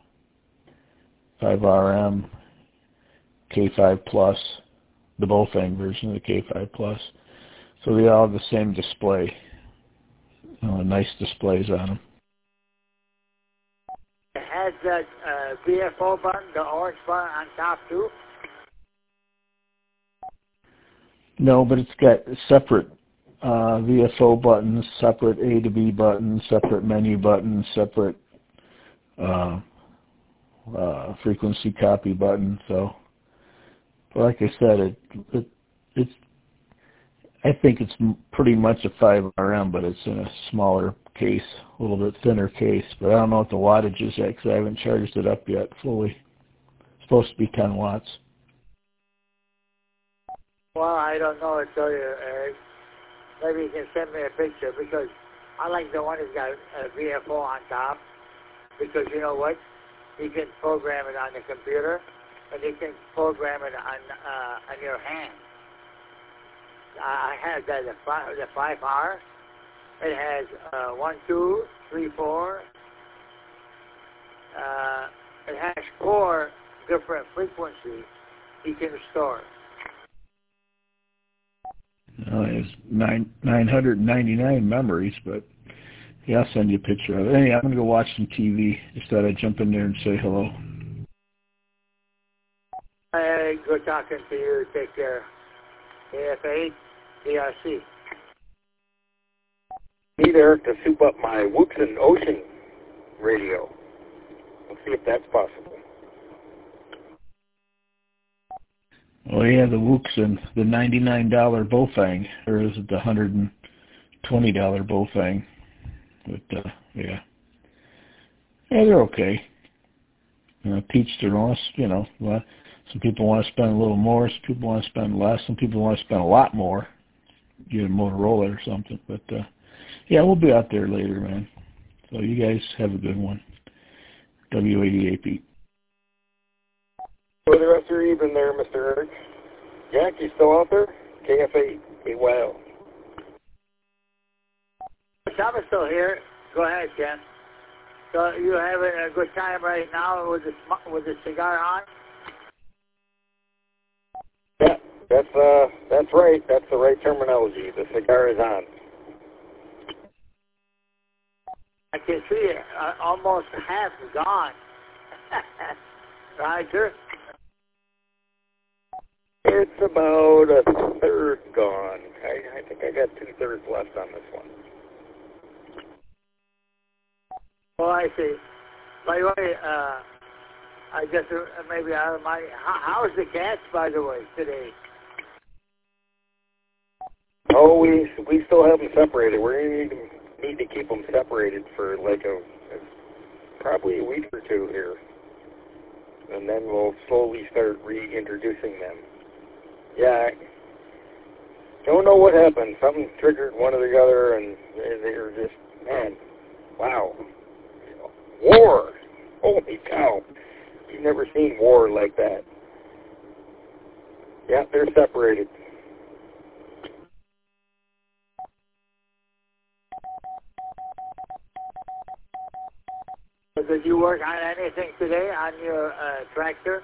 5RM, K5 Plus, the Bofang version of the K5 Plus. So they all have the same display. Nice displays on them. It has that VFO button, the orange button on top too? No, but it's got separate VFO buttons, separate A to B buttons, separate menu buttons, separate frequency copy button. So, like I said, I think it's pretty much a 5RM, but it's in a smaller case, a little bit thinner case, but I don't know what the wattage is at because I haven't charged it up yet fully. It's supposed to be 10 watts. Well, I don't know what to tell you, Eric. Maybe you can send me a picture because I like the one that's got a VFO on top because you know what? You can program it on the computer and you can program it on your hand. I have that, the 5R. It has 1, 2, 3, 4. It has 4 different frequencies you can store. It's 999 memories, but yeah, I'll send you a picture of it. Anyway, I'm going to go watch some TV. Just thought I'd jump in there and say hello. Hey, good talking to you. Take care. AF8, DRC. Need Eric to soup up my Wuxen Ocean radio. Let's see if that's possible. Well, yeah, the Wuxen, the $99 Bofang, or is it the $120 Bofang? But, yeah. Yeah, they're okay. Teach their own, some people want to spend a little more, some people want to spend less, some people want to spend a lot more, get a Motorola or something. But, yeah, we'll be out there later, man. So you guys have a good one. W88P. For the rest of your evening there, Mr. Eric. Jack, you still out there? KF8, wow. I'm still here. Go ahead, Ken. So you having a good time right now with the cigar on? Yeah, that's right. That's the right terminology. The cigar is on. I can see it. Almost half gone. Right, sir? It's about a third gone. I think I got 2/3 left on this one. Oh, I see. By the way, I guess maybe out of my... How's the cats, by the way, today? Oh, we still have them separated. We're going to need to keep them separated for like probably a week or two here. And then we'll slowly start reintroducing them. Yeah, I don't know what happened. Something triggered one or the other, and they were just, man, wow. War! Holy cow. You've never seen war like that. Yeah, they're separated. Did you work on anything today on your tractor?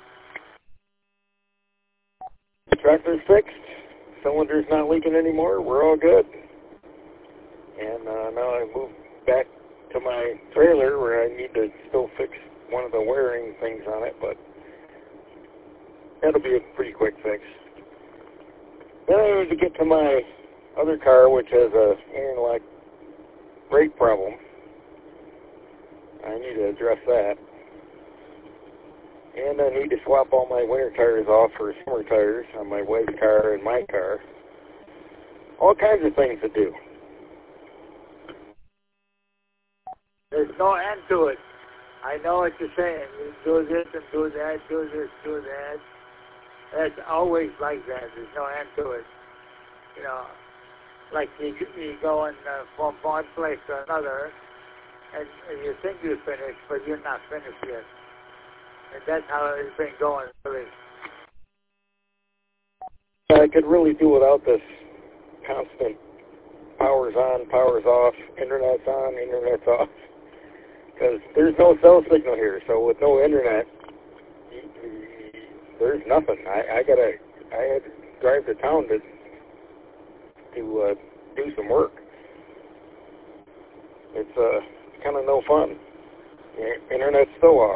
The tractor's fixed. Cylinder's not leaking anymore. We're all good. And now I moved back to my trailer where I need to still fix one of the wiring things on it, but that'll be a pretty quick fix. Then I need to get to my other car, which has a interlock brake problem. I need to address that. And I need to swap all my winter tires off for summer tires on my wife's car and my car. All kinds of things to do. There's no end to it. I know what you're saying. You do this and do that, do this, do that. It's always like that. There's no end to it. You know, like you go from one place to another, and you think you're finished, but you're not finished yet. And that's how it's been going, really. I could really do without this constant powers on, powers off, internet's on, internet's off. Because there's no cell signal here, so with no internet, there's nothing. I had to drive to town to do some work. It's kind of no fun. The internet's still off.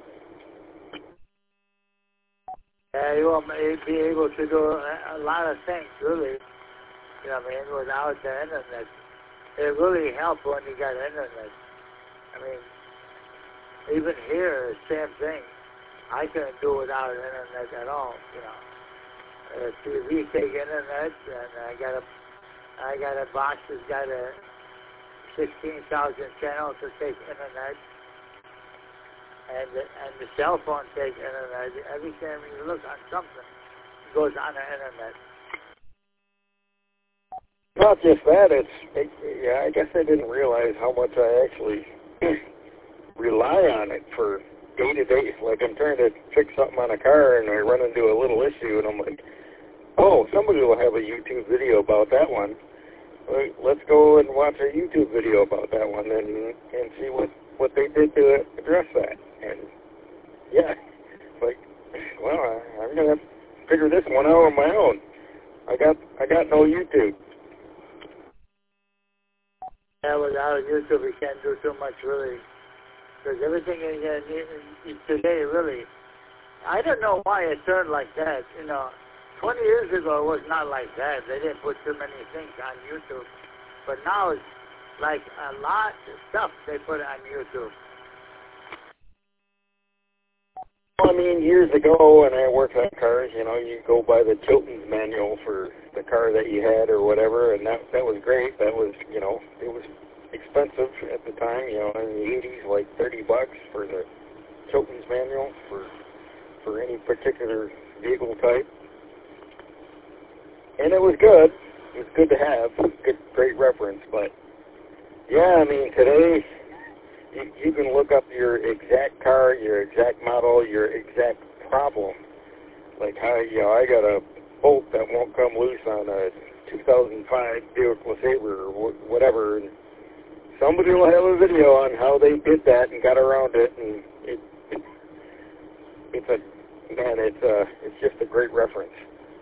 Yeah, you won't be able to do a lot of things, really. You know what I mean? Without the internet. It really helped when you got internet. I mean, even here, same thing. I couldn't do without internet at all, you know. TV take internet, and I got a box that's got a 16,000 channels to take internet, and the cell phone takes internet. Every time you look on something, it goes on the internet. Not just that, yeah, I guess I didn't realize how much I actually rely on it for day-to-day. Like I'm trying to fix something on a car and I run into a little issue and I'm like, oh, somebody will have a YouTube video about that one. Let's go and watch a YouTube video about that one and see what they did to address that. And yeah, like, well, I'm gonna have to figure this one out on my own. I got no YouTube. Yeah, without YouTube, we can't do too much really, because everything in today really. I don't know why it turned like that. 20 years ago it was not like that. They didn't put too many things on YouTube, but now it's like a lot of stuff they put on YouTube. I mean, years ago when I worked on cars, you go by the Chilton's manual for the car that you had or whatever, and that was great. That was, it was expensive at the time, in the 80s, like $30 for the Chilton's manual for any particular vehicle type. And it was good. It was good to have. Great reference. But, yeah, I mean, today you can look up your exact car, your exact model, your exact problem. Like how, I got a bolt that won't come loose on a 2005 Buick LeSabre or whatever. And somebody will have a video on how they did that and got around it. And it's just a great reference.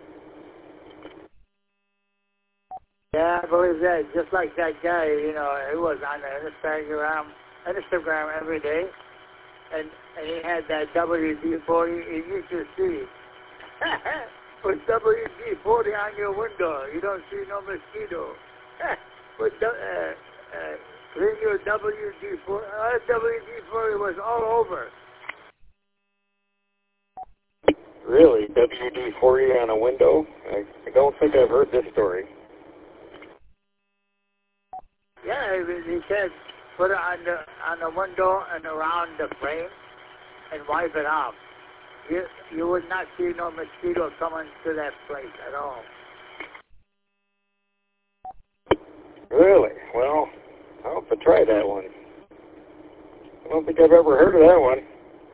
Yeah, I believe that. Just like that guy, he was on Instagram every day, and he had that WD-40. You should see. Put WD-40 on your window. You don't see no mosquito. Put clean your WD-40. WD-40 was all over. Really? WD-40 on a window? I don't think I've heard this story. Yeah, he said put it on the window and around the frame and wipe it off. You would not see no mosquito coming to that place at all. Really? Well, I'll have to try that one. I don't think I've ever heard of that one.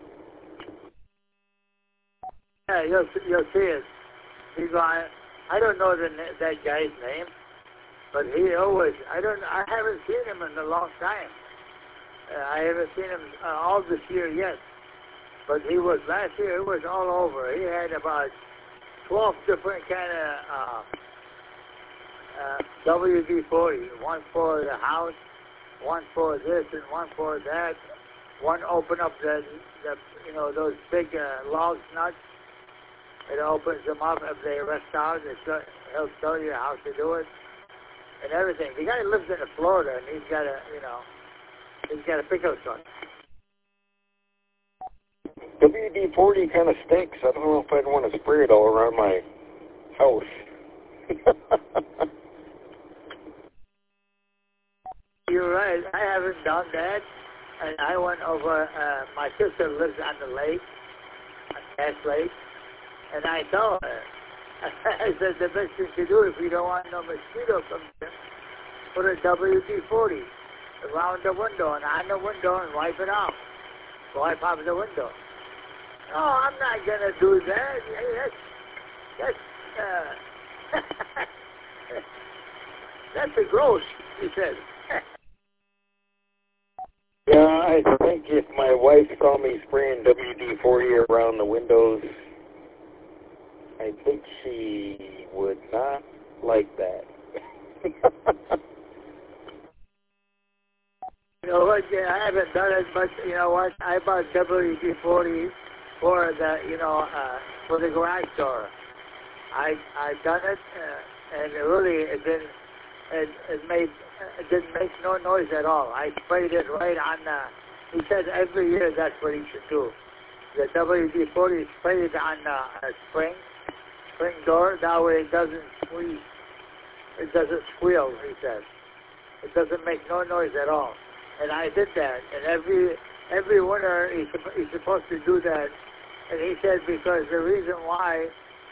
Yeah, you'll see it. I don't know that guy's name, but he always. I haven't seen him in a long time. I haven't seen him all this year yet. But he was last year. It was all over. He had about 12 different kind of WD-40. One for the house, one for this, and one for that. One open up the those big log nuts. It opens them up if they rust out. He'll show you how to do it and everything. The guy lives in Florida, and he's got a pickle truck. WD-40 kind of stinks. I don't know if I'd want to spray it all around my house. You're right. I haven't done that. And I went over, my sister lives on the lake, on Cass Lake, and I told her, I said, the best thing to do if you don't want no mosquito coming in, put a WD-40 around the window and on the window and wipe it off. Wipe off the window. No, I'm not going to do that. That's a gross, he said. Yeah, I think if my wife saw me spraying WD-40 around the windows, I think she would not like that. You know what? Yeah, I haven't done it, but you know what? I bought WD-40 for for the garage door. I've done it, and it didn't make no noise at all. I sprayed it right on he said every year that's what he should do. The WD-40 sprayed on a spring door, that way it doesn't squeeze. It doesn't squeal, he said. It doesn't make no noise at all. And I did that. And every winter he's supposed to do that. And he said because the reason why,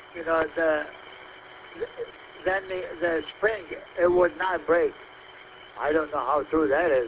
then the spring, it would not break. I don't know how true that is.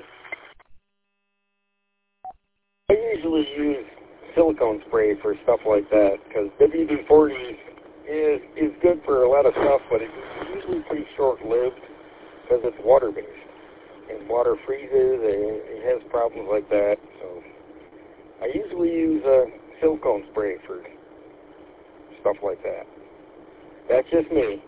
I usually use silicone spray for stuff like that because WD-40 is good for a lot of stuff, but it's usually pretty short-lived because it's water-based. And water freezes, and it has problems like that. So I usually use silicone spray for stuff like that. That's just me.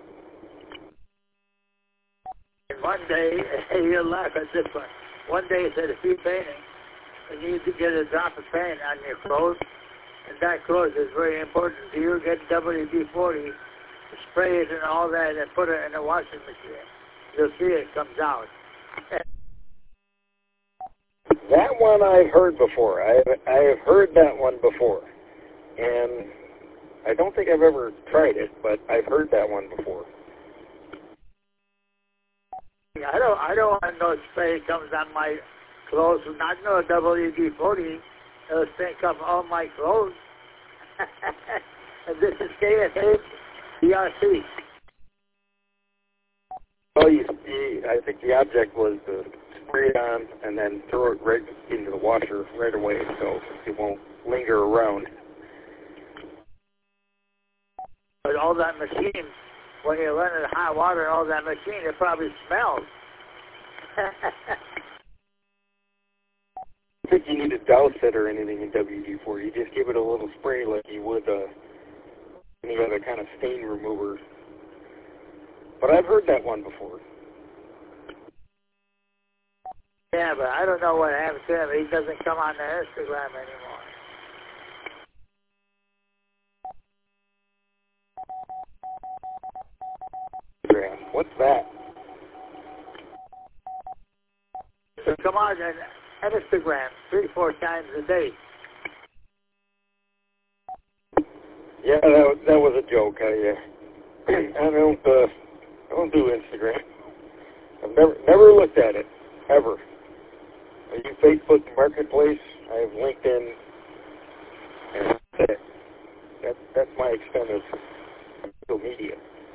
And one day, you'll laugh at this one. One day he said, if you're painting, you need to get a drop of paint on your clothes, and that clothes is very important. So you get WD-40, spray it and all that, and put it in a washing machine. You'll see it comes out. That one I've heard before. I have heard that one before, and I don't think I've ever tried it, but I've heard that one before. I don't want no spray comes on my clothes, not no WD-40. It'll stink up all my clothes. And this is KFA BRC. Well, I think the object was to spray it on and then throw it right into the washer right away so it won't linger around. But all that machine, when you run it in hot water, all that machine, it probably smells. I think you need to douse it or anything in WD-40. You just give it a little spray like you would any other kind of stain remover. But I've heard that one before. Yeah, but I don't know what happened to him. He doesn't come on the Instagram anymore. What's that? So come on and Instagram 3-4 times a day. Yeah, that was a joke. I don't do Instagram. I've never looked at it ever. I use Facebook Marketplace. I have LinkedIn, and that's it. That's my extent of social media.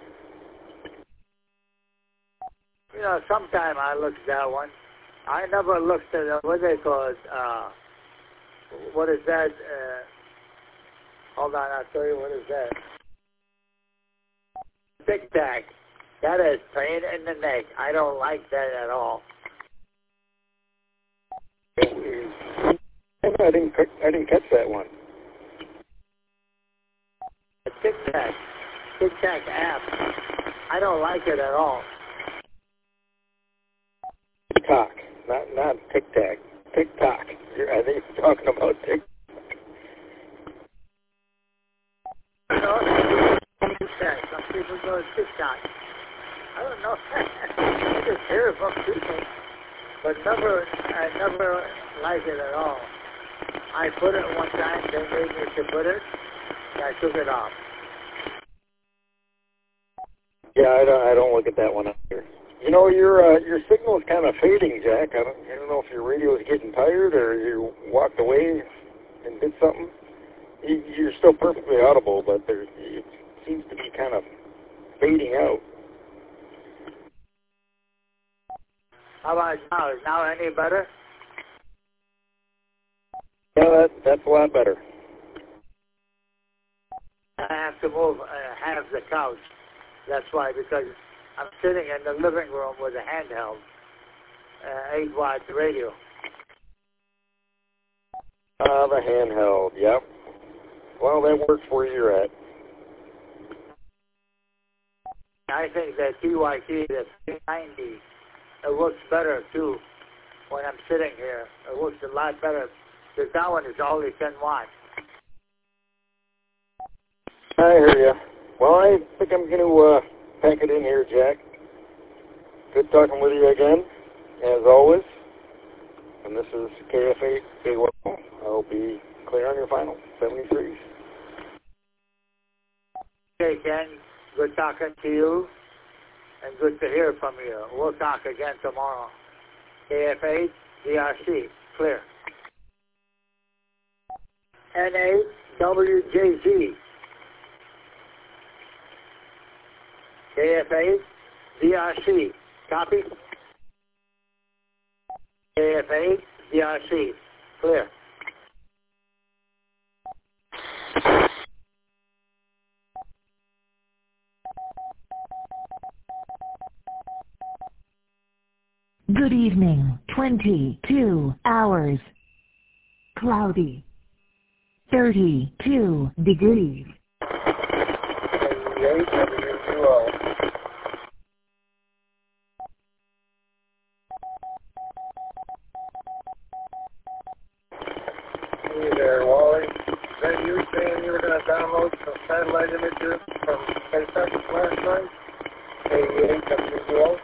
Sometime I looked at that one. I never looked at what they call it. What is that? Hold on, I'll tell you what is that. Tic Tac. That is pain in the neck. I don't like that at all. I didn't catch that one. The Tic Tac app. I don't like it at all. TikTok, not Tic Tac. TikTok. I think you're talking about TikTok. Some people go to TikTok. I don't know. I just hear about people, but I never like it at all. I put it one time. They made me to put it. And I took it off. Yeah, I don't look at that one either. Your signal is kind of fading, Jack. I don't know if your radio is getting tired or you walked away and did something. You're still perfectly audible, but it seems to be kind of fading out. How about now? Is now any better? Yeah, that's a lot better. I have to move half the couch. That's why, because I'm sitting in the living room with a handheld 8-watt radio. The handheld, yep. Well, that works where you're at. I think that TYT, the 390, it works better, too, when I'm sitting here. It works a lot better, because that one is only 10 watts. I hear you. Well, I think I'm going to pack it in here, Jack. Good talking with you again, as always. And this is KFA KWL. I'll be clear on your final 73s. Okay, Ken. Good talking to you. and good to hear from you. We'll talk again tomorrow. KF8, DRC, clear. N8, WJZ. KF8, DRC, copy. KF8, DRC, clear. Good evening, 22 hours. Cloudy. 32 degrees. Hey there, Wally. Is that you saying you were going to download some satellite images from SpaceX last night? Hey, WO.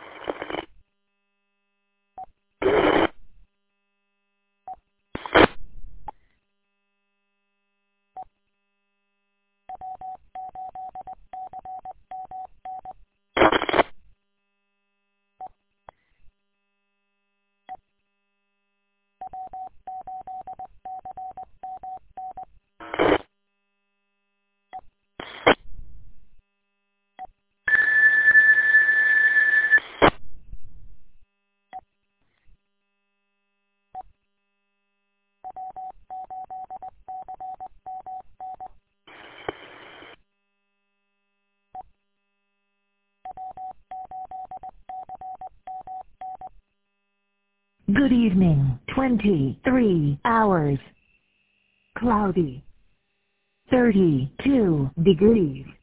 Good evening, 23 hours. Cloudy. 32 degrees.